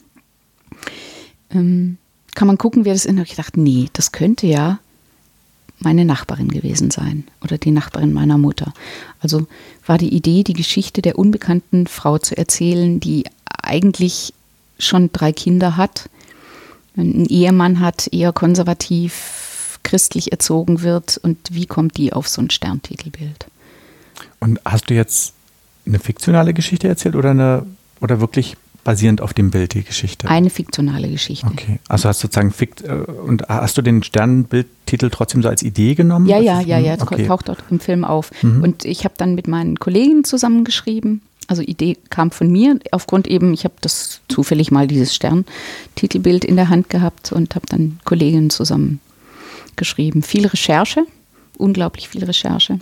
B: ähm, kann man gucken, wer das ist. Und ich dachte, nee, das könnte ja meine Nachbarin gewesen sein oder die Nachbarin meiner Mutter. Also war die Idee, die Geschichte der unbekannten Frau zu erzählen, die eigentlich schon drei Kinder hat, einen Ehemann hat, eher konservativ, christlich erzogen wird und wie kommt die auf so ein Sterntitelbild?
A: Und hast du jetzt eine fiktionale Geschichte erzählt oder eine oder wirklich basierend auf dem Bild die Geschichte?
B: Eine fiktionale Geschichte.
A: Okay, also hast du sozusagen Fikt und hast du den Sternbildtitel trotzdem so als Idee genommen?
B: Ja, ja, ja, ja,
A: okay.
B: taucht dort im Film auf.
A: Mhm.
B: Und ich habe dann mit meinen Kollegen zusammengeschrieben. Also Idee kam von mir, aufgrund eben, ich habe das zufällig mal dieses Sterntitelbild in der Hand gehabt und habe dann Kolleginnen zusammen geschrieben. Viel Recherche, unglaublich viel Recherche.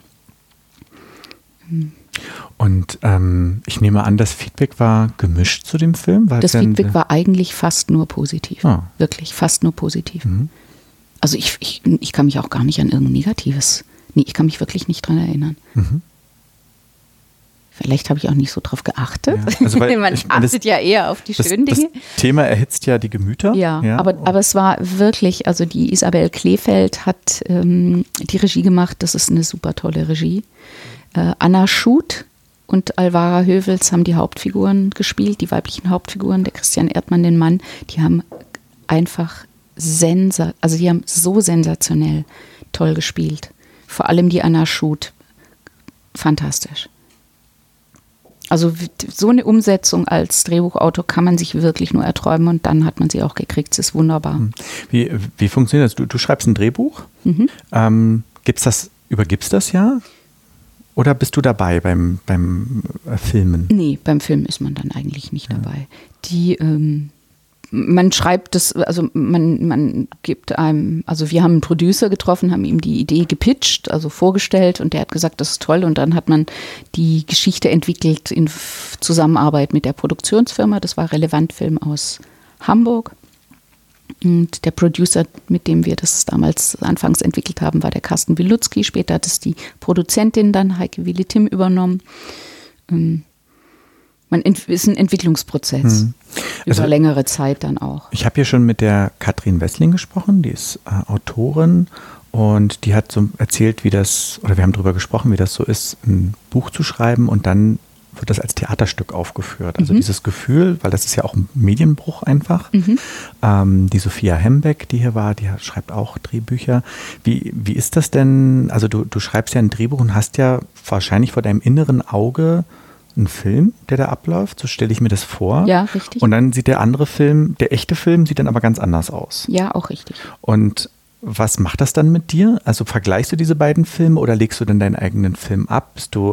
A: Und ähm, ich nehme an, das Feedback war gemischt zu dem Film? Weil
B: das
A: dann,
B: Feedback war eigentlich fast nur positiv.
A: Ah.
B: Wirklich, fast nur positiv.
A: Mhm.
B: Also ich, ich, ich kann mich auch gar nicht an irgendein Negatives, nee, ich kann mich wirklich nicht dran erinnern.
A: Mhm.
B: Vielleicht habe ich auch nicht so drauf geachtet.
A: Ja, also weil,
B: Man
A: ich,
B: achtet das, ja eher auf die
A: das,
B: schönen Dinge.
A: Das Thema erhitzt ja die Gemüter.
B: Ja,
A: ja.
B: Aber, aber es war wirklich, also die Isabel Kleefeld hat ähm, die Regie gemacht, das ist eine super tolle Regie. Äh, Anna Schut und Alvara Hövels haben die Hauptfiguren gespielt, die weiblichen Hauptfiguren, der Christian Erdmann, den Mann, die haben einfach sensa, also die haben so sensationell toll gespielt. Vor allem die Anna Schut, fantastisch. Also so eine Umsetzung als Drehbuchautor kann man sich wirklich nur erträumen und dann hat man sie auch gekriegt. Das ist wunderbar.
A: Wie, wie funktioniert das? Du, du schreibst ein Drehbuch,
B: mhm.
A: ähm, gibt's das, übergibst das ja? Oder bist du dabei beim, beim äh, Filmen?
B: Nee, beim Film ist man dann eigentlich nicht
A: ja.
B: dabei. Die, ähm, man schreibt das, also man, man gibt einem, also wir haben einen Producer getroffen, haben ihm die Idee gepitcht, also vorgestellt und der hat gesagt, das ist toll und dann hat man die Geschichte entwickelt in Zusammenarbeit mit der Produktionsfirma, das war Relevant-Film aus Hamburg und der Producer, mit dem wir das damals anfangs entwickelt haben, war der Carsten Wilutzki, später hat es die Produzentin dann, Heike Willi-Timm, übernommen. Ähm, Man ent- ist ein Entwicklungsprozess hm.
A: also,
B: über längere Zeit dann auch.
A: Ich habe hier schon mit der Katrin Wessling gesprochen, die ist äh, Autorin und die hat so erzählt, wie das, oder wir haben darüber gesprochen, wie das so ist, ein Buch zu schreiben und dann wird das als Theaterstück aufgeführt. Also mhm. dieses Gefühl, weil das ist ja auch ein Medienbruch einfach. Mhm. Ähm, die Sophia Hembeck, die hier war, die schreibt auch Drehbücher. Wie, wie ist das denn, also du, du schreibst ja ein Drehbuch und hast ja wahrscheinlich vor deinem inneren Auge ein Film, der da abläuft, so stelle ich mir das vor.
B: Ja, richtig.
A: Und dann sieht der andere Film, der echte Film, sieht dann aber ganz anders aus.
B: Ja, auch richtig.
A: Und was macht das dann mit dir? Also vergleichst du diese beiden Filme oder legst du dann deinen eigenen Film ab? Bist du,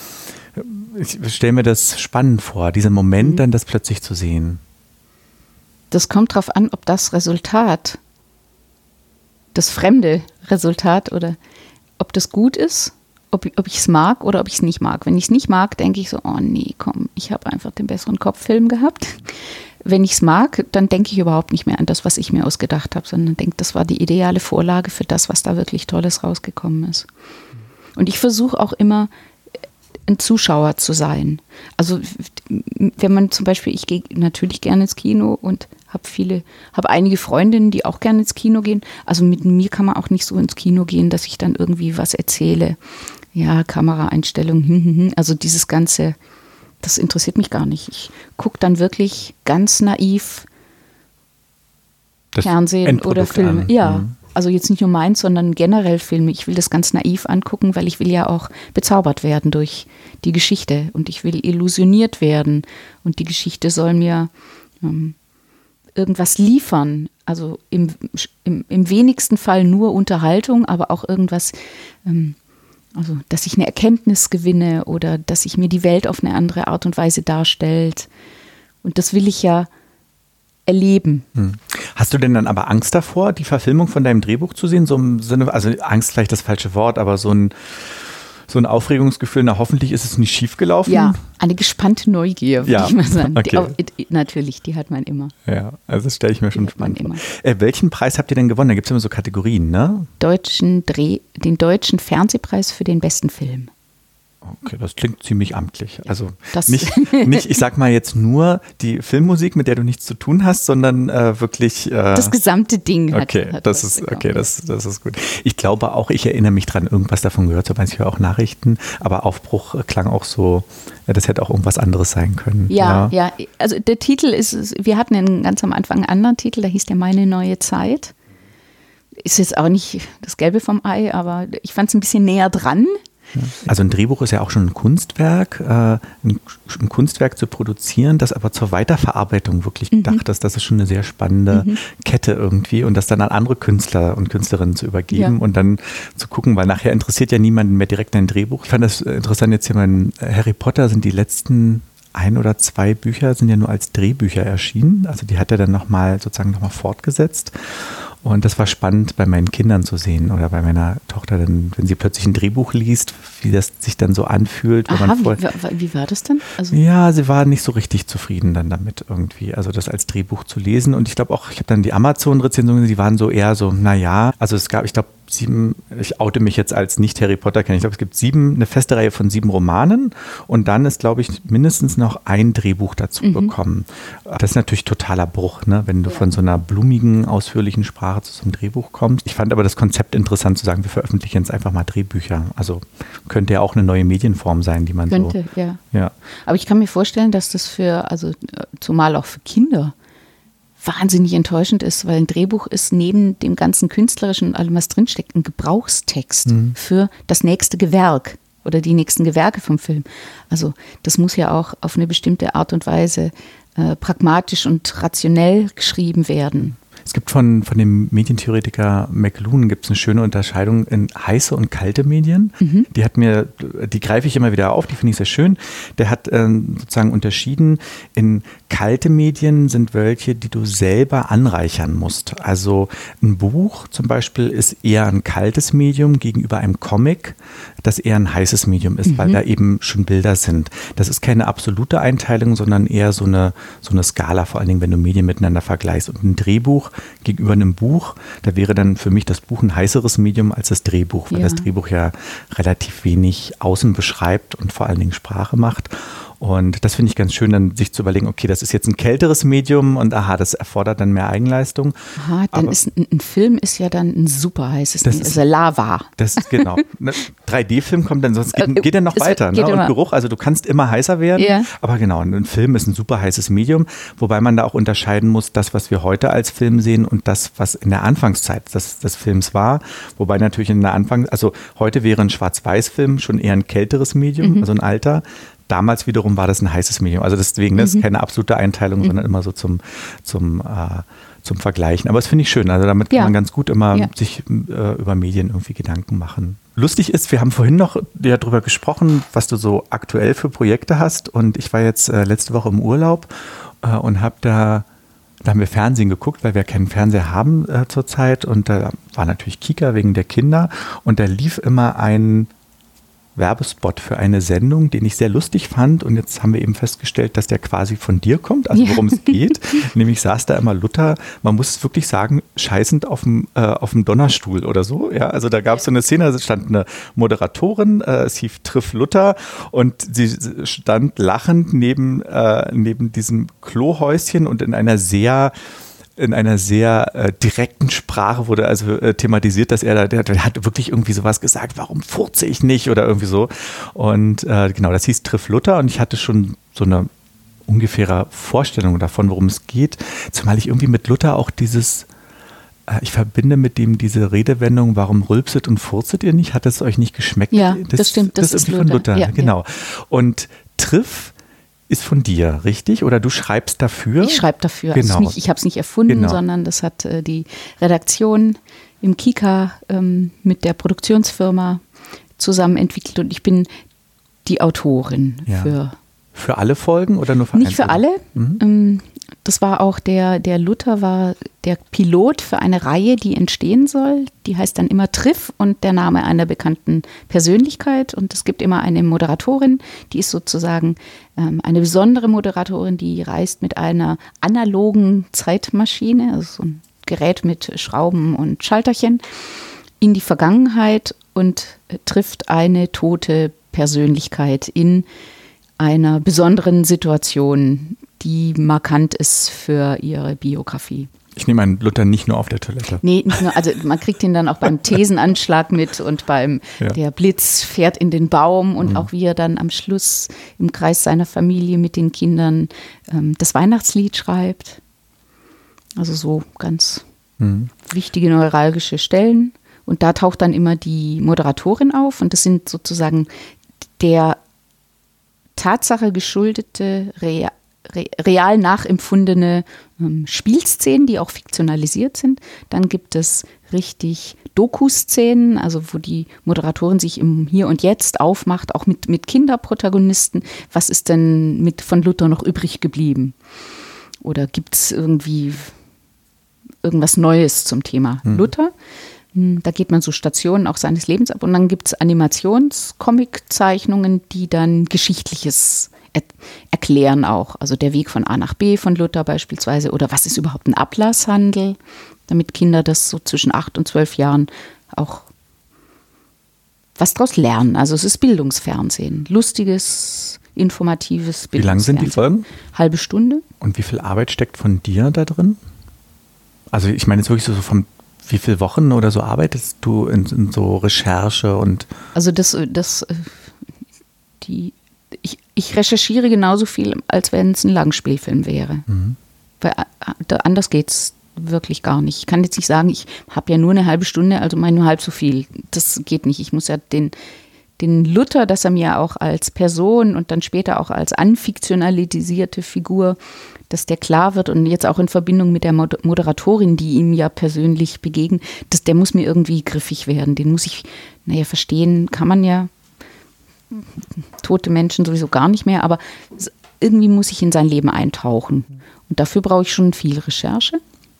A: ich stelle mir das spannend vor, diesen Moment mhm. dann das plötzlich zu sehen.
B: Das kommt darauf an, ob das Resultat, das fremde Resultat oder ob das gut ist. Ob, ob ich es mag oder ob ich es nicht mag. Wenn ich es nicht mag, denke ich so, oh nee, komm, ich habe einfach den besseren Kopffilm gehabt. Wenn ich es mag, dann denke ich überhaupt nicht mehr an das, was ich mir ausgedacht habe, sondern denke, das war die ideale Vorlage für das, was da wirklich Tolles rausgekommen ist. Und ich versuche auch immer, ein Zuschauer zu sein. Also wenn man zum Beispiel, ich gehe natürlich gerne ins Kino und habe viele, habe einige Freundinnen, die auch gerne ins Kino gehen. Also mit mir kann man auch nicht so ins Kino gehen, dass ich dann irgendwie was erzähle. Ja, Kameraeinstellung, hm, hm, hm. Also dieses Ganze, das interessiert mich gar nicht. Ich gucke dann wirklich ganz naiv das Fernsehen Endprodukt oder Filme. An. Ja, mhm. Also jetzt nicht nur meins, sondern generell Filme. Ich will das ganz naiv angucken, weil ich will ja auch bezaubert werden durch die Geschichte und ich will illusioniert werden und die Geschichte soll mir ähm, irgendwas liefern. Also im, im, im wenigsten Fall nur Unterhaltung, aber auch irgendwas, ähm, also dass ich eine Erkenntnis gewinne oder dass sich mir die Welt auf eine andere Art und Weise darstellt. Und das will ich ja erleben.
A: Hm. Hast du denn dann aber Angst davor, die Verfilmung von deinem Drehbuch zu sehen? So im Sinne, also Angst vielleicht das falsche Wort, aber so ein so ein Aufregungsgefühl, na hoffentlich ist es nicht schief gelaufen.
B: Ja, eine gespannte Neugier, würde
A: ja.
B: ich mal sagen.
A: Okay.
B: Die, natürlich, die hat man immer.
A: Ja, also das stelle ich mir schon
B: die
A: spannend vor. Äh, welchen Preis habt ihr denn gewonnen? Da gibt es immer so Kategorien, ne?
B: Deutschen Dreh, den Deutschen Fernsehpreis für den besten Film.
A: Okay, das klingt ziemlich amtlich. Also
B: das
A: nicht, nicht, ich sag mal jetzt nur die Filmmusik, mit der du nichts zu tun hast, sondern äh, wirklich. Äh,
B: das gesamte Ding hat.
A: Okay,
B: hat
A: das ist okay, das, das ist gut. Ich glaube auch, ich erinnere mich dran, irgendwas davon gehört zu haben. Ich höre auch Nachrichten, aber Aufbruch klang auch so. Ja, das hätte auch irgendwas anderes sein können.
B: Ja, ja, ja. Also der Titel ist, wir hatten einen ganz am Anfang einen anderen Titel, der hieß der Meine neue Zeit. Ist jetzt auch nicht das Gelbe vom Ei, aber ich fand es ein bisschen näher dran.
A: Also ein Drehbuch ist ja auch schon ein Kunstwerk, äh, ein, ein Kunstwerk zu produzieren, das aber zur Weiterverarbeitung wirklich
B: mhm.
A: gedacht ist. Das ist schon eine sehr spannende mhm. Kette irgendwie und das dann an andere Künstler und Künstlerinnen zu übergeben ja. und dann zu gucken, weil nachher interessiert ja niemanden mehr direkt ein Drehbuch. Ich fand das interessant, jetzt hier mein Harry Potter sind die letzten ein oder zwei Bücher sind ja nur als Drehbücher erschienen. Also die hat er dann nochmal sozusagen nochmal fortgesetzt. Und das war spannend bei meinen Kindern zu sehen oder bei meiner Tochter, dann, wenn sie plötzlich ein Drehbuch liest, wie das sich dann so anfühlt.
B: Aha,
A: man voll,
B: wie, wie war das denn? Also
A: ja, sie war nicht so richtig zufrieden dann damit irgendwie, also das als Drehbuch zu lesen. Und ich glaube auch, ich habe dann die Amazon-Rezensionen, die waren so eher so, naja, also es gab, ich glaube, sieben, ich oute mich jetzt als nicht-Harry Potter-Kenner. Ich glaube, es gibt sieben, eine feste Reihe von sieben Romanen und dann ist, glaube ich, mindestens noch ein Drehbuch dazu mhm. bekommen. Das ist natürlich totaler Bruch, ne? Wenn du ja. von so einer blumigen, ausführlichen Sprache zu so einem Drehbuch kommst. Ich fand aber das Konzept interessant zu sagen, wir veröffentlichen jetzt einfach mal Drehbücher. Also könnte ja auch eine neue Medienform sein, die man
B: könnte,
A: so...
B: ja.
A: ja.
B: Aber ich kann mir vorstellen, dass das für, also zumal auch für Kinder, wahnsinnig enttäuschend ist, weil ein Drehbuch ist neben dem ganzen Künstlerischen und allem, was drinsteckt, ein Gebrauchstext mhm. für das nächste Gewerk oder die nächsten Gewerke vom Film. Also das muss ja auch auf eine bestimmte Art und Weise äh, pragmatisch und rationell geschrieben werden.
A: Es gibt von, von dem Medientheoretiker McLuhan gibt es eine schöne Unterscheidung in heiße und kalte Medien. Mhm. Die hat mir, die greife ich immer wieder auf, die finde ich sehr schön. Der hat ähm, sozusagen unterschieden, in kalte Medien sind welche, die du selber anreichern musst. Also ein Buch zum Beispiel ist eher ein kaltes Medium gegenüber einem Comic, das eher ein heißes Medium ist, mhm. weil da eben schon Bilder sind. Das ist keine absolute Einteilung, sondern eher so eine, so eine Skala, vor allen Dingen, wenn du Medien miteinander vergleichst. Und ein Drehbuch gegenüber einem Buch, da wäre dann für mich das Buch ein heißeres Medium als das Drehbuch, weil ja. das Drehbuch ja relativ wenig Außen beschreibt und vor allen Dingen Sprache macht. Und das finde ich ganz schön, dann sich zu überlegen, okay, das ist jetzt ein kälteres Medium und aha, das erfordert dann mehr Eigenleistung.
B: Aha, dann Aber ist ein, ein Film ist ja dann ein super heißes,
A: das
B: ist, also Lava.
A: Das ist genau. Ne, drei D-Film kommt dann, sonst geht, geht er noch
B: es
A: weiter. Ne? Und Geruch, also du kannst immer heißer werden. Ja. Aber genau, ein Film ist ein super heißes Medium, wobei man da auch unterscheiden muss, das, was wir heute als Film sehen und das, was in der Anfangszeit des, des Films war. Wobei natürlich in der Anfang, also heute wäre ein Schwarz-Weiß-Film schon eher ein kälteres Medium, mhm. also ein alter. Damals wiederum war das ein heißes Medium. Also deswegen, das mhm. ist keine absolute Einteilung, mhm. sondern immer so zum, zum, äh, zum Vergleichen. Aber das finde ich schön. Also damit kann ja. man ganz gut immer ja. sich äh, über Medien irgendwie Gedanken machen. Lustig ist, wir haben vorhin noch ja, darüber gesprochen, was du so aktuell für Projekte hast. Und ich war jetzt äh, letzte Woche im Urlaub äh, und habe da, da haben wir Fernsehen geguckt, weil wir keinen Fernseher haben äh, zurzeit. Und da war natürlich Kika wegen der Kinder. Und da lief immer ein Werbespot für eine Sendung, den ich sehr lustig fand. Und jetzt haben wir eben festgestellt, dass der quasi von dir kommt, also worum ja. es geht. Nämlich saß da immer Luther, man muss es wirklich sagen, scheißend auf dem, äh, auf dem Donnerstuhl oder so. Ja, also da gab es so eine Szene, da stand eine Moderatorin, äh, es hieß Triff Luther und sie stand lachend neben, äh, neben diesem Klohäuschen und in einer sehr in einer sehr äh, direkten Sprache wurde also äh, thematisiert, dass er da, der, der hat wirklich irgendwie sowas gesagt, warum furze ich nicht oder irgendwie so. Und äh, genau, das hieß Triff Luther und ich hatte schon so eine ungefähre Vorstellung davon, worum es geht, zumal ich irgendwie mit Luther auch dieses, äh, ich verbinde mit dem diese Redewendung, warum rülpset und furzet ihr nicht? Hat es euch nicht geschmeckt?
B: Ja, das, das stimmt, das,
A: das
B: ist
A: irgendwie
B: Luther.
A: Von Luther,
B: ja,
A: genau.
B: Ja.
A: Und Triff ist von dir, richtig? Oder du schreibst dafür?
B: Ich schreibe dafür.
A: Genau.
B: Also nicht, ich habe es nicht erfunden,
A: genau.
B: sondern das hat äh, die Redaktion im Kika ähm, mit der Produktionsfirma zusammen entwickelt und ich bin die Autorin
A: ja.
B: für.
A: Für alle Folgen oder nur für
B: Nicht für alle. Mhm. Ähm, Das war auch der, der Luther war der Pilot für eine Reihe, die entstehen soll. Die heißt dann immer Triff und der Name einer bekannten Persönlichkeit. Und es gibt immer eine Moderatorin, die ist sozusagen ähm, eine besondere Moderatorin, die reist mit einer analogen Zeitmaschine, also so ein Gerät mit Schrauben und Schalterchen, in die Vergangenheit und äh, trifft eine tote Persönlichkeit in einer besonderen Situation, die markant ist für ihre Biografie.
A: Ich nehme einen Luther nicht nur auf der Toilette.
B: Nee, nicht nur, also man kriegt ihn dann auch beim Thesenanschlag mit und beim ja. Der Blitz fährt in den Baum und mhm. auch wie er dann am Schluss im Kreis seiner Familie mit den Kindern ähm, das Weihnachtslied schreibt. Also so ganz mhm. wichtige neuralgische Stellen. Und da taucht dann immer die Moderatorin auf und das sind sozusagen der Tatsache geschuldete, real, real nachempfundene ähm, Spielszenen, die auch fiktionalisiert sind. Dann gibt es richtig Doku-Szenen, also wo die Moderatorin sich im Hier und Jetzt aufmacht, auch mit, mit Kinderprotagonisten. Was ist denn mit von Luther noch übrig geblieben? Oder gibt es irgendwie irgendwas Neues zum Thema mhm. Luther? Da geht man so Stationen auch seines Lebens ab und dann gibt es Animations-Comic-Zeichnungen, die dann Geschichtliches er- erklären auch. Also der Weg von A nach B von Luther beispielsweise oder was ist überhaupt ein Ablasshandel, damit Kinder das so zwischen acht und zwölf Jahren auch was draus lernen. Also es ist Bildungsfernsehen, lustiges, informatives Bildungsfernsehen.
A: Wie lang sind die Folgen?
B: Halbe Stunde.
A: Und wie viel Arbeit steckt von dir da drin? Also ich meine jetzt wirklich so vom Wie viele Wochen oder so arbeitest du in, in so Recherche und?
B: Also das, das, die, ich, ich recherchiere genauso viel, als wenn es ein Langspielfilm wäre. Mhm. Weil anders geht es wirklich gar nicht. Ich kann jetzt nicht sagen, ich habe ja nur eine halbe Stunde, also meine nur halb so viel. Das geht nicht. Ich muss ja den, den Luther, dass er mir auch als Person und dann später auch als anfiktionalisierte Figur, dass der klar wird und jetzt auch in Verbindung mit der Moderatorin, die ihm ja persönlich begegnet, dass der muss mir irgendwie griffig werden. Den muss ich, naja, verstehen kann man ja tote Menschen sowieso gar nicht mehr, aber irgendwie muss ich in sein Leben eintauchen. Und dafür brauche ich schon viel Recherche.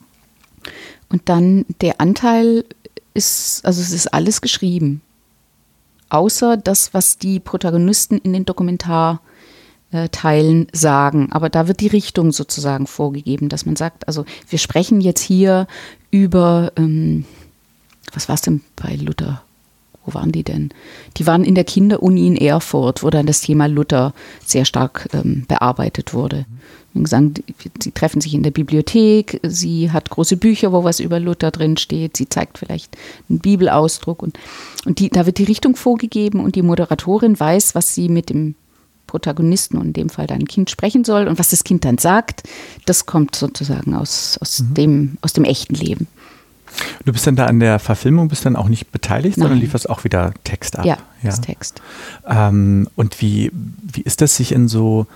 B: Und dann der Anteil ist, also es ist alles geschrieben. Außer das, was die Protagonisten in den Dokumentar Teilen sagen. Aber da wird die Richtung sozusagen vorgegeben, dass man sagt, also wir sprechen jetzt hier über, ähm, was war es denn bei Luther? Wo waren die denn? Die waren in der Kinderuni in Erfurt, wo dann das Thema Luther sehr stark ähm, bearbeitet wurde. Und gesagt, sie treffen sich in der Bibliothek, sie hat große Bücher, wo was über Luther drin steht, sie zeigt vielleicht einen Bibelausdruck und, und die, da wird die Richtung vorgegeben und die Moderatorin weiß, was sie mit dem Protagonisten und in dem Fall dein Kind sprechen soll und was das Kind dann sagt, das kommt sozusagen aus, aus, mhm. dem, aus dem echten Leben.
A: Du bist dann da an der Verfilmung, bist dann auch nicht beteiligt, Nein. sondern lieferst auch wieder Text ab.
B: Ja, ja. Das Text.
A: Ähm, und wie, wie ist das, sich in so,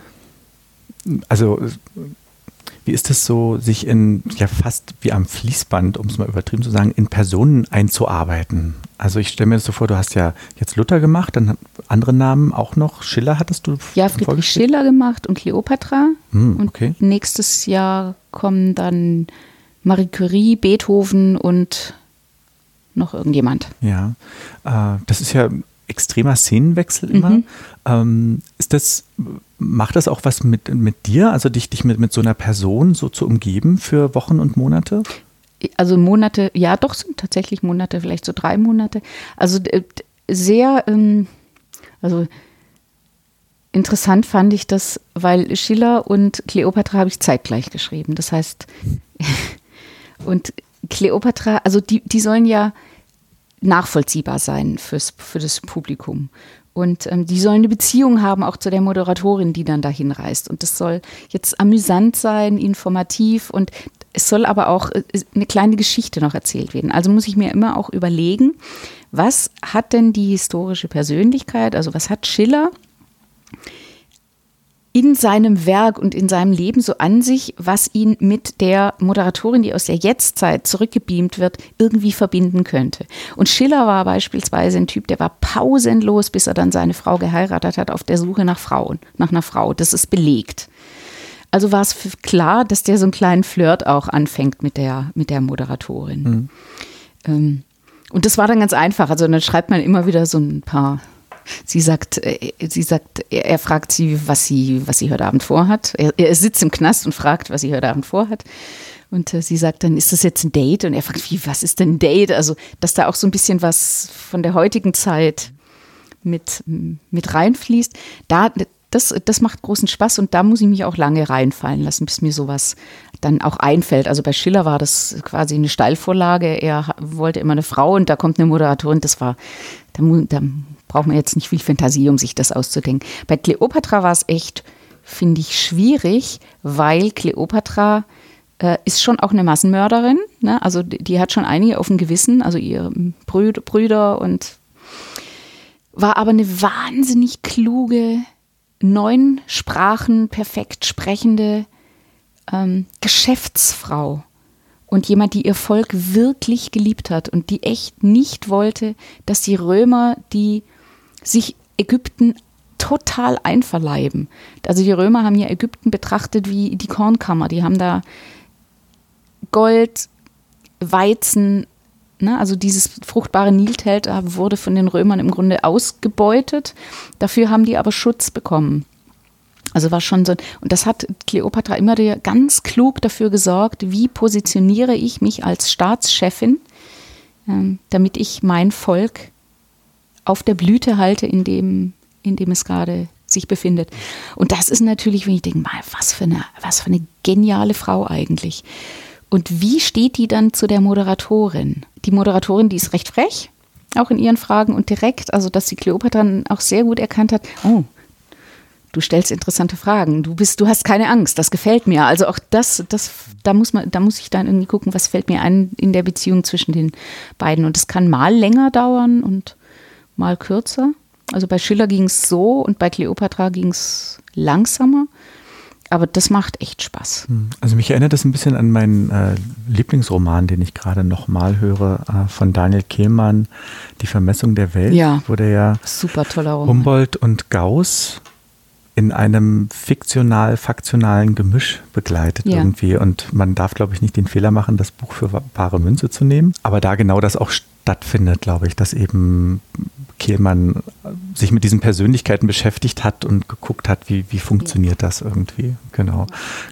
A: also wie ist das so, sich in, ja fast wie am Fließband, um es mal übertrieben zu sagen, in Personen einzuarbeiten? Also ich stelle mir das so vor, du hast ja jetzt Luther gemacht, dann andere Namen auch noch. Schiller hattest du?
B: Ja, Friedrich Schiller gemacht und Kleopatra.
A: Hm, okay.
B: Und nächstes Jahr kommen dann Marie Curie, Beethoven und noch irgendjemand.
A: Ja, äh, das ist ja extremer Szenenwechsel immer. Mhm. Ähm, ist das, macht das auch was mit, mit dir, also dich, dich mit, mit so einer Person so zu umgeben für Wochen und Monate?
B: Also Monate, ja doch, sind tatsächlich Monate, vielleicht so drei Monate. Also sehr, ähm, also interessant fand ich das, weil Schiller und Kleopatra habe ich zeitgleich geschrieben. Das heißt, und Kleopatra, also die, die sollen ja nachvollziehbar sein fürs, für das Publikum. Und ähm, die sollen eine Beziehung haben, auch zu der Moderatorin, die dann dahin reist. Und das soll jetzt amüsant sein, informativ und es soll aber auch eine kleine Geschichte noch erzählt werden. Also muss ich mir immer auch überlegen, was hat denn die historische Persönlichkeit, also was hat Schiller in seinem Werk und in seinem Leben so an sich, was ihn mit der Moderatorin, die aus der Jetztzeit zurückgebeamt wird, irgendwie verbinden könnte. Und Schiller war beispielsweise ein Typ, der war pausenlos, bis er dann seine Frau geheiratet hat, auf der Suche nach Frauen, nach einer Frau. Das ist belegt. Also war es klar, dass der so einen kleinen Flirt auch anfängt mit der, mit der Moderatorin. Mhm. Ähm, und das war dann ganz einfach. Also dann schreibt man immer wieder so ein paar. Sie sagt, äh, sie sagt, er, er fragt sie, was sie, was sie heute Abend vorhat. Er, er sitzt im Knast und fragt, was sie heute Abend vorhat. Und äh, sie sagt dann, ist das jetzt ein Date? Und er fragt, wie, was ist denn ein Date? Also, dass da auch so ein bisschen was von der heutigen Zeit mit, mit reinfließt. Da, das, das macht großen Spaß und da muss ich mich auch lange reinfallen lassen, bis mir sowas dann auch einfällt. Also bei Schiller war das quasi eine Steilvorlage. Er wollte immer eine Frau und da kommt eine Moderatorin. Das war, da, da braucht man jetzt nicht viel Fantasie, um sich das auszudenken. Bei Kleopatra war es echt, finde ich, schwierig, weil Kleopatra äh, ist schon auch eine Massenmörderin. Ne? Also die, die hat schon einige auf dem Gewissen, also ihre Brüder, Brüder und war aber eine wahnsinnig kluge, neun Sprachen perfekt sprechende ähm, Geschäftsfrau und jemand, die ihr Volk wirklich geliebt hat und die echt nicht wollte, dass die Römer, die sich Ägypten total einverleiben. Also die Römer haben ja Ägypten betrachtet wie die Kornkammer. Die haben da Gold, Weizen, ne, also dieses fruchtbare Nildelta wurde von den Römern im Grunde ausgebeutet. Dafür haben die aber Schutz bekommen. Also war schon so, und das hat Kleopatra immer ganz klug dafür gesorgt, wie positioniere ich mich als Staatschefin, ähm, damit ich mein Volk auf der Blüte halte, in dem, in dem es gerade sich befindet. Und das ist natürlich, wenn ich denke, mal, was für eine, was für eine geniale Frau eigentlich. Und wie steht die dann zu der Moderatorin? Die Moderatorin, die ist recht frech, auch in ihren Fragen und direkt, also dass die Kleopatra dann auch sehr gut erkannt hat, oh, du stellst interessante Fragen, du bist, du hast keine Angst, das gefällt mir. Also auch das, das, da muss man, da muss ich dann irgendwie gucken, was fällt mir ein in der Beziehung zwischen den beiden. Und es kann mal länger dauern und mal kürzer. Also bei Schiller ging es so und bei Kleopatra ging es langsamer. Aber das macht echt Spaß.
A: Also mich erinnert das ein bisschen an meinen äh, Lieblingsroman, den ich gerade nochmal höre, äh, von Daniel Kehlmann, Die Vermessung der Welt,
B: ja,
A: wo der ja
B: super toller Roman.
A: Humboldt und Gauss in einem fiktional-faktionalen Gemisch begleitet ja. irgendwie. Und man darf, glaube ich, nicht den Fehler machen, das Buch für bare Münze zu nehmen. Aber da genau das auch stattfindet, glaube ich, dass eben Kehlmann sich mit diesen Persönlichkeiten beschäftigt hat und geguckt hat, wie, wie funktioniert das irgendwie. Genau.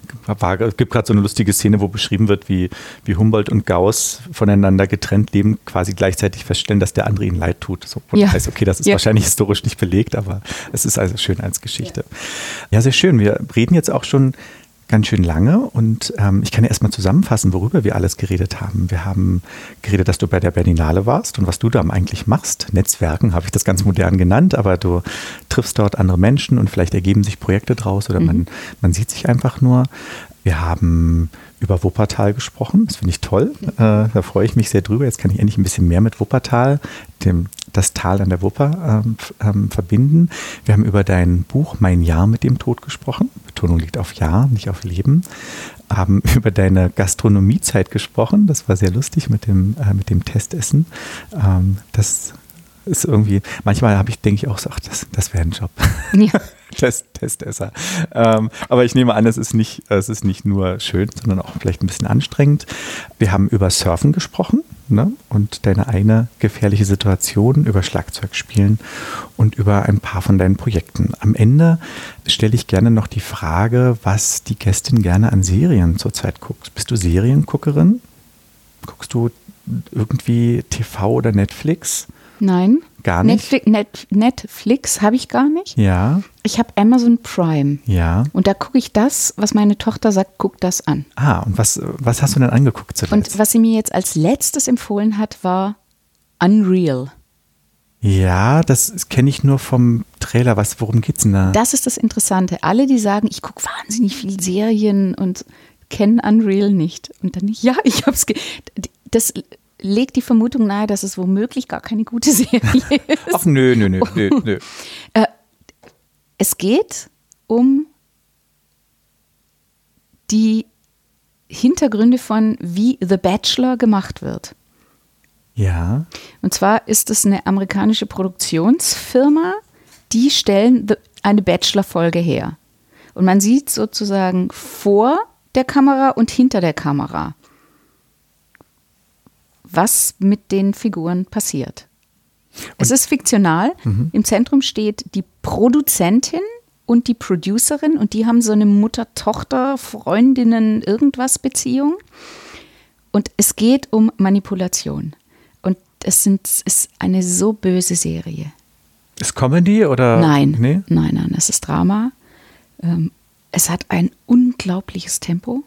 A: Es gibt gerade so eine lustige Szene, wo beschrieben wird, wie, wie Humboldt und Gauss voneinander getrennt leben, quasi gleichzeitig feststellen, dass der andere ihnen leid tut. So, und ja. heißt, okay, das ist ja. wahrscheinlich historisch nicht belegt, aber es ist also schön als Geschichte. Ja, ja sehr schön. Wir reden jetzt auch schon ganz schön lange und ähm, ich kann ja erstmal zusammenfassen, worüber wir alles geredet haben. Wir haben geredet, dass du bei der Berlinale warst und was du da eigentlich machst. Netzwerken habe ich das ganz modern genannt, aber du triffst dort andere Menschen und vielleicht ergeben sich Projekte draus oder mhm. man, man sieht sich einfach nur. Wir haben über Wuppertal gesprochen, das finde ich toll, äh, da freue ich mich sehr drüber. Jetzt kann ich endlich ein bisschen mehr mit Wuppertal, dem, das Tal an der Wupper ähm, ähm, verbinden. Wir haben über dein Buch Mein Jahr mit dem Tod gesprochen, Betonung liegt auf Jahr, nicht auf Leben. Haben über deine Gastronomiezeit gesprochen, das war sehr lustig mit dem, äh, mit dem Testessen. Ähm, das ist irgendwie, manchmal habe ich, denke ich auch so, ach, das, das wäre ein Job. Ja. Test, Testesser. Ähm, aber ich nehme an, es ist nicht, es ist nicht nur schön, sondern auch vielleicht ein bisschen anstrengend. Wir haben über Surfen gesprochen, ne? Und deine eine gefährliche Situation, über Schlagzeugspielen und über ein paar von deinen Projekten. Am Ende stelle ich gerne noch die Frage, was die Gästin gerne an Serien zurzeit guckt. Bist du Serienguckerin? Guckst du irgendwie T V oder Netflix?
B: Nein.
A: Gar nicht?
B: Netflix, Net, Netflix habe ich gar nicht.
A: Ja.
B: Ich habe Amazon Prime.
A: Ja.
B: Und da gucke ich das, was meine Tochter sagt, guck das an.
A: Ah, und was, was hast du denn angeguckt zuletzt?
B: Und was sie mir jetzt als letztes empfohlen hat, war Unreal.
A: Ja, das kenne ich nur vom Trailer. Was, worum geht's denn da?
B: Das ist das Interessante. Alle, die sagen, ich gucke wahnsinnig viel Serien und kennen Unreal nicht. Und dann, ja, ich habe es. Das legt die Vermutung nahe, dass es womöglich gar keine gute Serie ist.
A: Ach nö, nö, nö, nö, nö.
B: Äh, es geht um die Hintergründe von, wie The Bachelor gemacht wird.
A: Ja.
B: Und zwar ist es eine amerikanische Produktionsfirma, die stellen eine Bachelor-Folge her. Und man sieht sozusagen vor der Kamera und hinter der Kamera, was mit den Figuren passiert. Und es ist fiktional. Mhm. Im Zentrum steht die Produzentin und die Producerin und die haben so eine Mutter-Tochter-Freundinnen-Irgendwas-Beziehung. Und es geht um Manipulation. Und es sind, es ist eine so böse Serie.
A: Ist Comedy oder?
B: Nein,
A: nee?
B: nein, nein, es ist Drama. Ähm, es hat ein unglaubliches Tempo.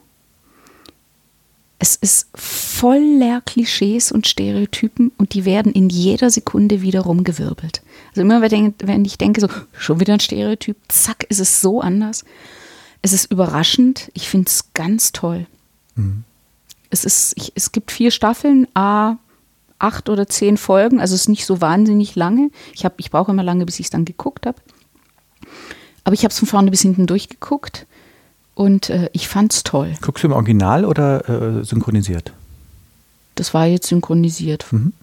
B: Es ist voller Klischees und Stereotypen und die werden in jeder Sekunde wieder rumgewirbelt. Also immer, wenn ich denke, so schon wieder ein Stereotyp, zack, ist es so anders. Es ist überraschend. Ich finde es ganz toll. Mhm. Es ist, ich, es gibt vier Staffeln, a acht oder zehn Folgen, also es ist nicht so wahnsinnig lange. Ich, hab, ich brauche immer lange, bis ich es dann geguckt habe. Aber ich habe es von vorne bis hinten durchgeguckt. Und äh, ich fand's toll.
A: Guckst du im Original oder äh, synchronisiert?
B: Das war jetzt synchronisiert.
A: Mhm.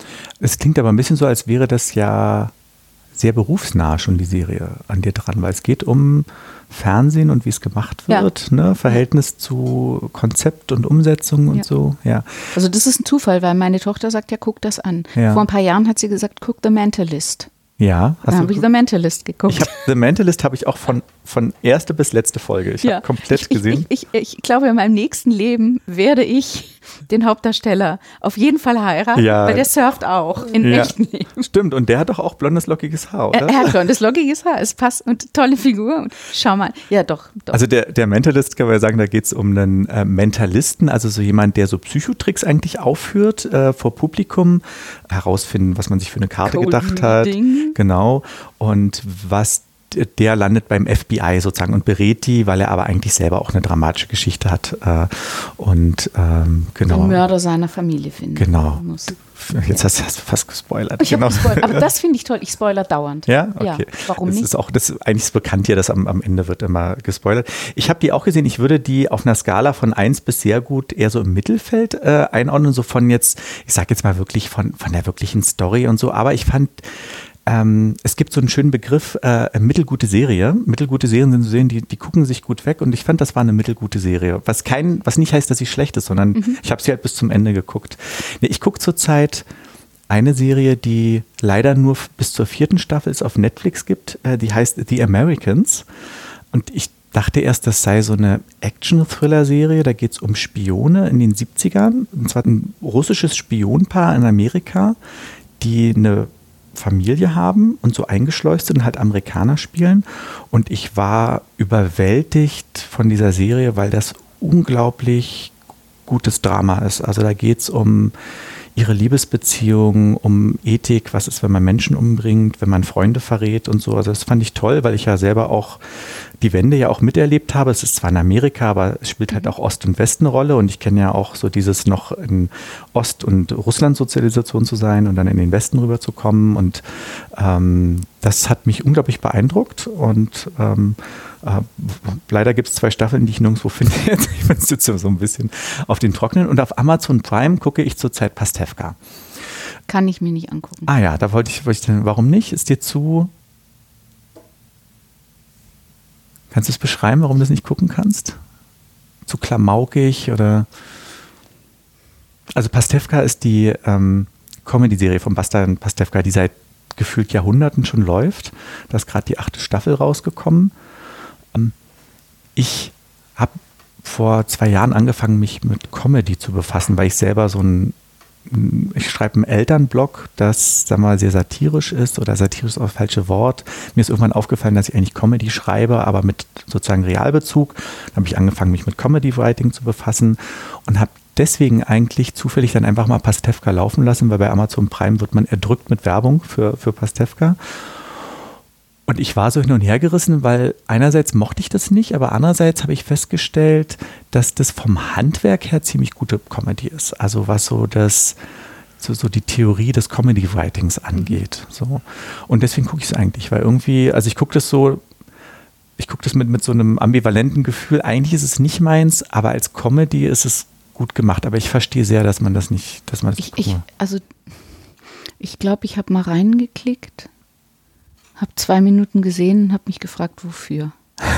A: Es klingt aber ein bisschen so, als wäre das ja sehr berufsnah schon die Serie an dir dran, weil es geht um Fernsehen und wie es gemacht wird, ja. ne? Verhältnis ja. zu Konzept und Umsetzung und ja. so. Ja.
B: Also das ist ein Zufall, weil meine Tochter sagt, ja, guck das an. Ja. Vor ein paar Jahren hat sie gesagt, guck The Mentalist.
A: Ja,
B: hast da habe ich The Mentalist geguckt.
A: Ich hab, The Mentalist habe ich auch von, von erste bis letzte Folge. Ich ja. habe komplett
B: ich,
A: gesehen.
B: Ich, ich, ich, ich glaube, in meinem nächsten Leben werde ich den Hauptdarsteller auf jeden Fall heiraten, ja. weil der surft auch im ja. echten Leben.
A: Stimmt, und der hat doch auch blondes, lockiges Haar, oder?
B: Er, er hat blondes, lockiges Haar, es passt und tolle Figur. Und schau mal, ja doch. doch.
A: Also der, der Mentalist, kann man ja sagen, da geht es um einen äh, Mentalisten, also so jemand, der so Psychotricks eigentlich aufführt äh, vor Publikum, herausfinden, was man sich für eine Karte Cold gedacht Reading. hat. Genau. Und was der landet beim F B I sozusagen und berät die, weil er aber eigentlich selber auch eine dramatische Geschichte hat. Äh, und ähm, genau.
B: Den Mörder seiner Familie findet.
A: Genau. Muss. Jetzt hast du fast gespoilert.
B: Ich genau. gespoilert. Aber das finde ich toll. Ich spoilere dauernd.
A: Ja? Okay.
B: Ja, warum
A: das
B: nicht?
A: Ist auch, das ist eigentlich bekannt hier, dass am, am Ende wird immer gespoilert. Ich habe die auch gesehen. Ich würde die auf einer Skala von eins bis sehr gut eher so im Mittelfeld äh, einordnen. So von jetzt, ich sage jetzt mal wirklich von, von der wirklichen Story und so. Aber ich fand, Ähm, es gibt so einen schönen Begriff, äh, mittelgute Serie. Mittelgute Serien sind so Serien, die, die gucken sich gut weg und ich fand, das war eine mittelgute Serie. Was kein, was nicht heißt, dass sie schlecht ist, sondern mhm. ich habe sie halt bis zum Ende geguckt. Nee, ich gucke zurzeit eine Serie, die leider nur bis zur vierten Staffel es auf Netflix gibt, äh, die heißt The Americans. Und ich dachte erst, das sei so eine Action-Thriller-Serie, da geht es um Spione in den siebzigern. Und zwar ein russisches Spionpaar in Amerika, die eine Familie haben und so eingeschleust sind und halt Amerikaner spielen. Und ich war überwältigt von dieser Serie, weil das unglaublich gutes Drama ist. Also da geht es um ihre Liebesbeziehung, um Ethik, was ist, wenn man Menschen umbringt, wenn man Freunde verrät und so. Also das fand ich toll, weil ich ja selber auch die Wende ja auch miterlebt habe. Es ist zwar in Amerika, aber es spielt halt auch Ost und West eine Rolle und ich kenne ja auch so dieses noch in Ost- und Russland-Sozialisation zu sein und dann in den Westen rüberzukommen und ähm, das hat mich unglaublich beeindruckt und ähm, äh, leider gibt es zwei Staffeln, die ich nirgendwo finde jetzt. Ich bin jetzt so ein bisschen auf den Trockenen und auf Amazon Prime gucke ich zurzeit Pastewka.
B: Kann ich mir nicht angucken.
A: Ah ja, da wollte ich, wollte ich denn, warum nicht? Ist dir zu... Kannst du es beschreiben, warum du das nicht gucken kannst? Zu klamaukig oder... Also Pastewka ist die ähm, Comedy-Serie von Bastian Pastewka, die seit gefühlt Jahrhunderten schon läuft. Da ist gerade die achte Staffel rausgekommen. Ähm, ich habe vor zwei Jahren angefangen, mich mit Comedy zu befassen, weil ich selber so ein Ich schreibe einen Elternblog, das sag mal, sehr satirisch ist oder satirisch ist auch das falsche Wort. Mir ist irgendwann aufgefallen, dass ich eigentlich Comedy schreibe, aber mit sozusagen Realbezug. Dann habe ich angefangen, mich mit Comedy-Writing zu befassen und habe deswegen eigentlich zufällig dann einfach mal Pastewka laufen lassen, weil bei Amazon Prime wird man erdrückt mit Werbung für, für Pastewka. Und ich war so hin und her gerissen, weil einerseits mochte ich das nicht, aber andererseits habe ich festgestellt, dass das vom Handwerk her ziemlich gute Comedy ist. Also was so das, so, so die Theorie des Comedy-Writings angeht. So. Und deswegen gucke ich es eigentlich, weil irgendwie, also ich gucke das so, ich gucke das mit, mit so einem ambivalenten Gefühl, eigentlich ist es nicht meins, aber als Comedy ist es gut gemacht. Aber ich verstehe sehr, dass man das nicht, dass man das
B: ich, ich, Also ich glaube, ich habe mal reingeklickt. Habe zwei Minuten gesehen und habe mich gefragt, wofür.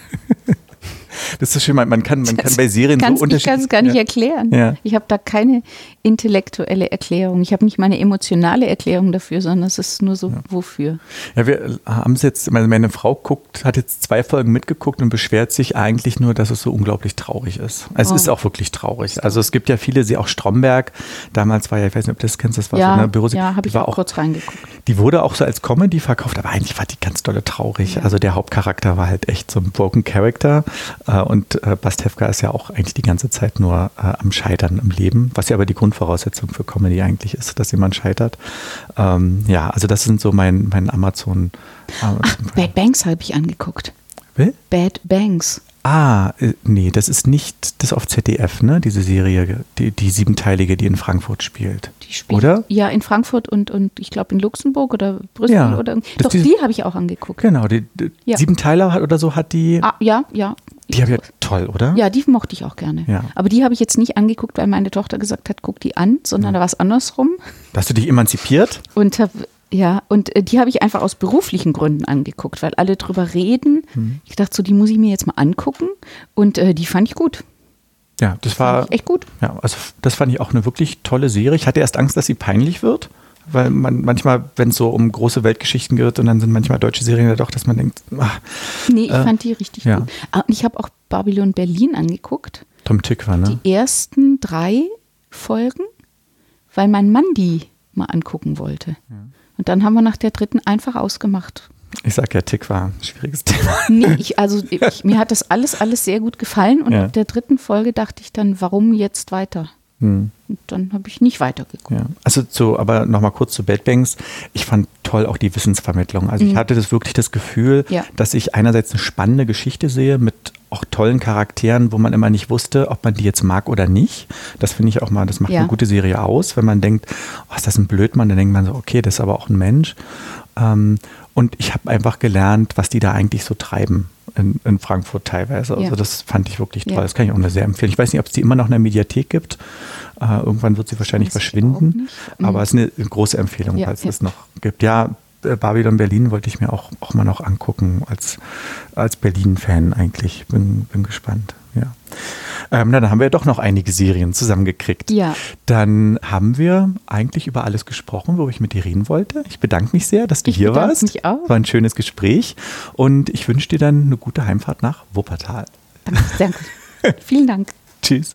A: Das ist so schön, man, man, kann, man kann bei Serien so unterschiedlich...
B: Ich kann es gar nicht ja. erklären. Ja. Ich habe da keine intellektuelle Erklärung. Ich habe nicht mal eine emotionale Erklärung dafür, sondern es ist nur so, ja. wofür.
A: Ja, wir haben es jetzt, meine, meine Frau guckt, hat jetzt zwei Folgen mitgeguckt und beschwert sich eigentlich nur, dass es so unglaublich traurig ist. Also oh. Es ist auch wirklich traurig. Also es gibt ja viele, sie auch Stromberg, damals war ja, ich weiß nicht, ob du das kennst, das war
B: ja,
A: so eine Büro.
B: Ja, habe ich auch, auch kurz reingeguckt.
A: Die wurde auch so als Comedy verkauft, aber eigentlich war die ganz dolle traurig. Ja. Also der Hauptcharakter war halt echt so ein broken Character. Und äh, Pastewka ist ja auch eigentlich die ganze Zeit nur äh, am Scheitern im Leben, was ja aber die Grundvoraussetzung für Comedy eigentlich ist, dass jemand scheitert. Ähm, ja, also das sind so mein, mein Amazon.
B: Ach, Bad Banks habe ich angeguckt.
A: Will?
B: Bad Banks.
A: Ah, äh, nee, das ist nicht das auf Z D F, ne? Diese Serie, die, die siebenteilige, die in Frankfurt spielt.
B: Die spielt
A: oder?
B: Ja, in Frankfurt und, und ich glaube in Luxemburg oder Brüssel
A: ja,
B: oder doch, die, die habe ich auch angeguckt.
A: Genau, die, die ja. sieben Teiler hat oder so hat die.
B: Ah, ja, ja.
A: Die habe ich ja toll, oder?
B: Ja, die mochte ich auch gerne.
A: Ja.
B: Aber die habe ich jetzt nicht angeguckt, weil meine Tochter gesagt hat, guck die an, sondern ja. da war es andersrum.
A: Hast du dich emanzipiert?
B: Und hab, ja, und die habe ich einfach aus beruflichen Gründen angeguckt, weil alle drüber reden. Hm. Ich dachte so, die muss ich mir jetzt mal angucken und äh, die fand ich gut.
A: Ja, das war
B: echt gut.
A: Ja, also das fand ich auch eine wirklich tolle Serie. Ich hatte erst Angst, dass sie peinlich wird. Weil man manchmal, wenn es so um große Weltgeschichten geht, und dann sind manchmal deutsche Serien ja doch, dass man denkt, ach,
B: nee, ich äh, fand die richtig
A: ja.
B: gut. Und ich habe auch Babylon Berlin angeguckt.
A: Tom Tykwer, ne?
B: Die ersten drei Folgen, weil mein Mann die mal angucken wollte. Ja. Und dann haben wir nach der dritten einfach ausgemacht.
A: Ich sag ja, Tykwer, schwieriges Thema.
B: Nee, ich, also ich, mir hat das alles, alles sehr gut gefallen und ja. ab der dritten Folge dachte ich dann, warum jetzt weiter? Hm. Und dann habe ich nicht weitergeguckt.
A: Ja. Also zu, aber nochmal kurz zu Bad Banks. Ich fand toll auch die Wissensvermittlung. Also mhm. ich hatte das wirklich das Gefühl, ja. dass ich einerseits eine spannende Geschichte sehe mit auch tollen Charakteren, wo man immer nicht wusste, ob man die jetzt mag oder nicht. Das finde ich auch mal, das macht ja. eine gute Serie aus. Wenn man denkt, oh, ist das ein Blödmann, dann denkt man so, okay, das ist aber auch ein Mensch. Ähm, und ich habe einfach gelernt, was die da eigentlich so treiben. In, in Frankfurt teilweise. Also ja. das fand ich wirklich toll. Ja. Das kann ich auch nur sehr empfehlen. Ich weiß nicht, ob es die immer noch in der Mediathek gibt. Äh, irgendwann wird sie wahrscheinlich verschwinden. Aber es ist eine, eine große Empfehlung, ja, falls ja. es noch gibt. Ja, Babylon Berlin wollte ich mir auch, auch mal noch angucken, als, als Berlin-Fan eigentlich. Bin, bin gespannt. Ja. Ähm, na, dann haben wir ja doch noch einige Serien zusammengekriegt.
B: Ja.
A: Dann haben wir eigentlich über alles gesprochen, wo ich mit dir reden wollte. Ich bedanke mich sehr, dass du ich hier warst.
B: Mich auch.
A: War ein schönes Gespräch und ich wünsche dir dann eine gute Heimfahrt nach Wuppertal.
B: Danke, danke. Vielen Dank.
A: Tschüss.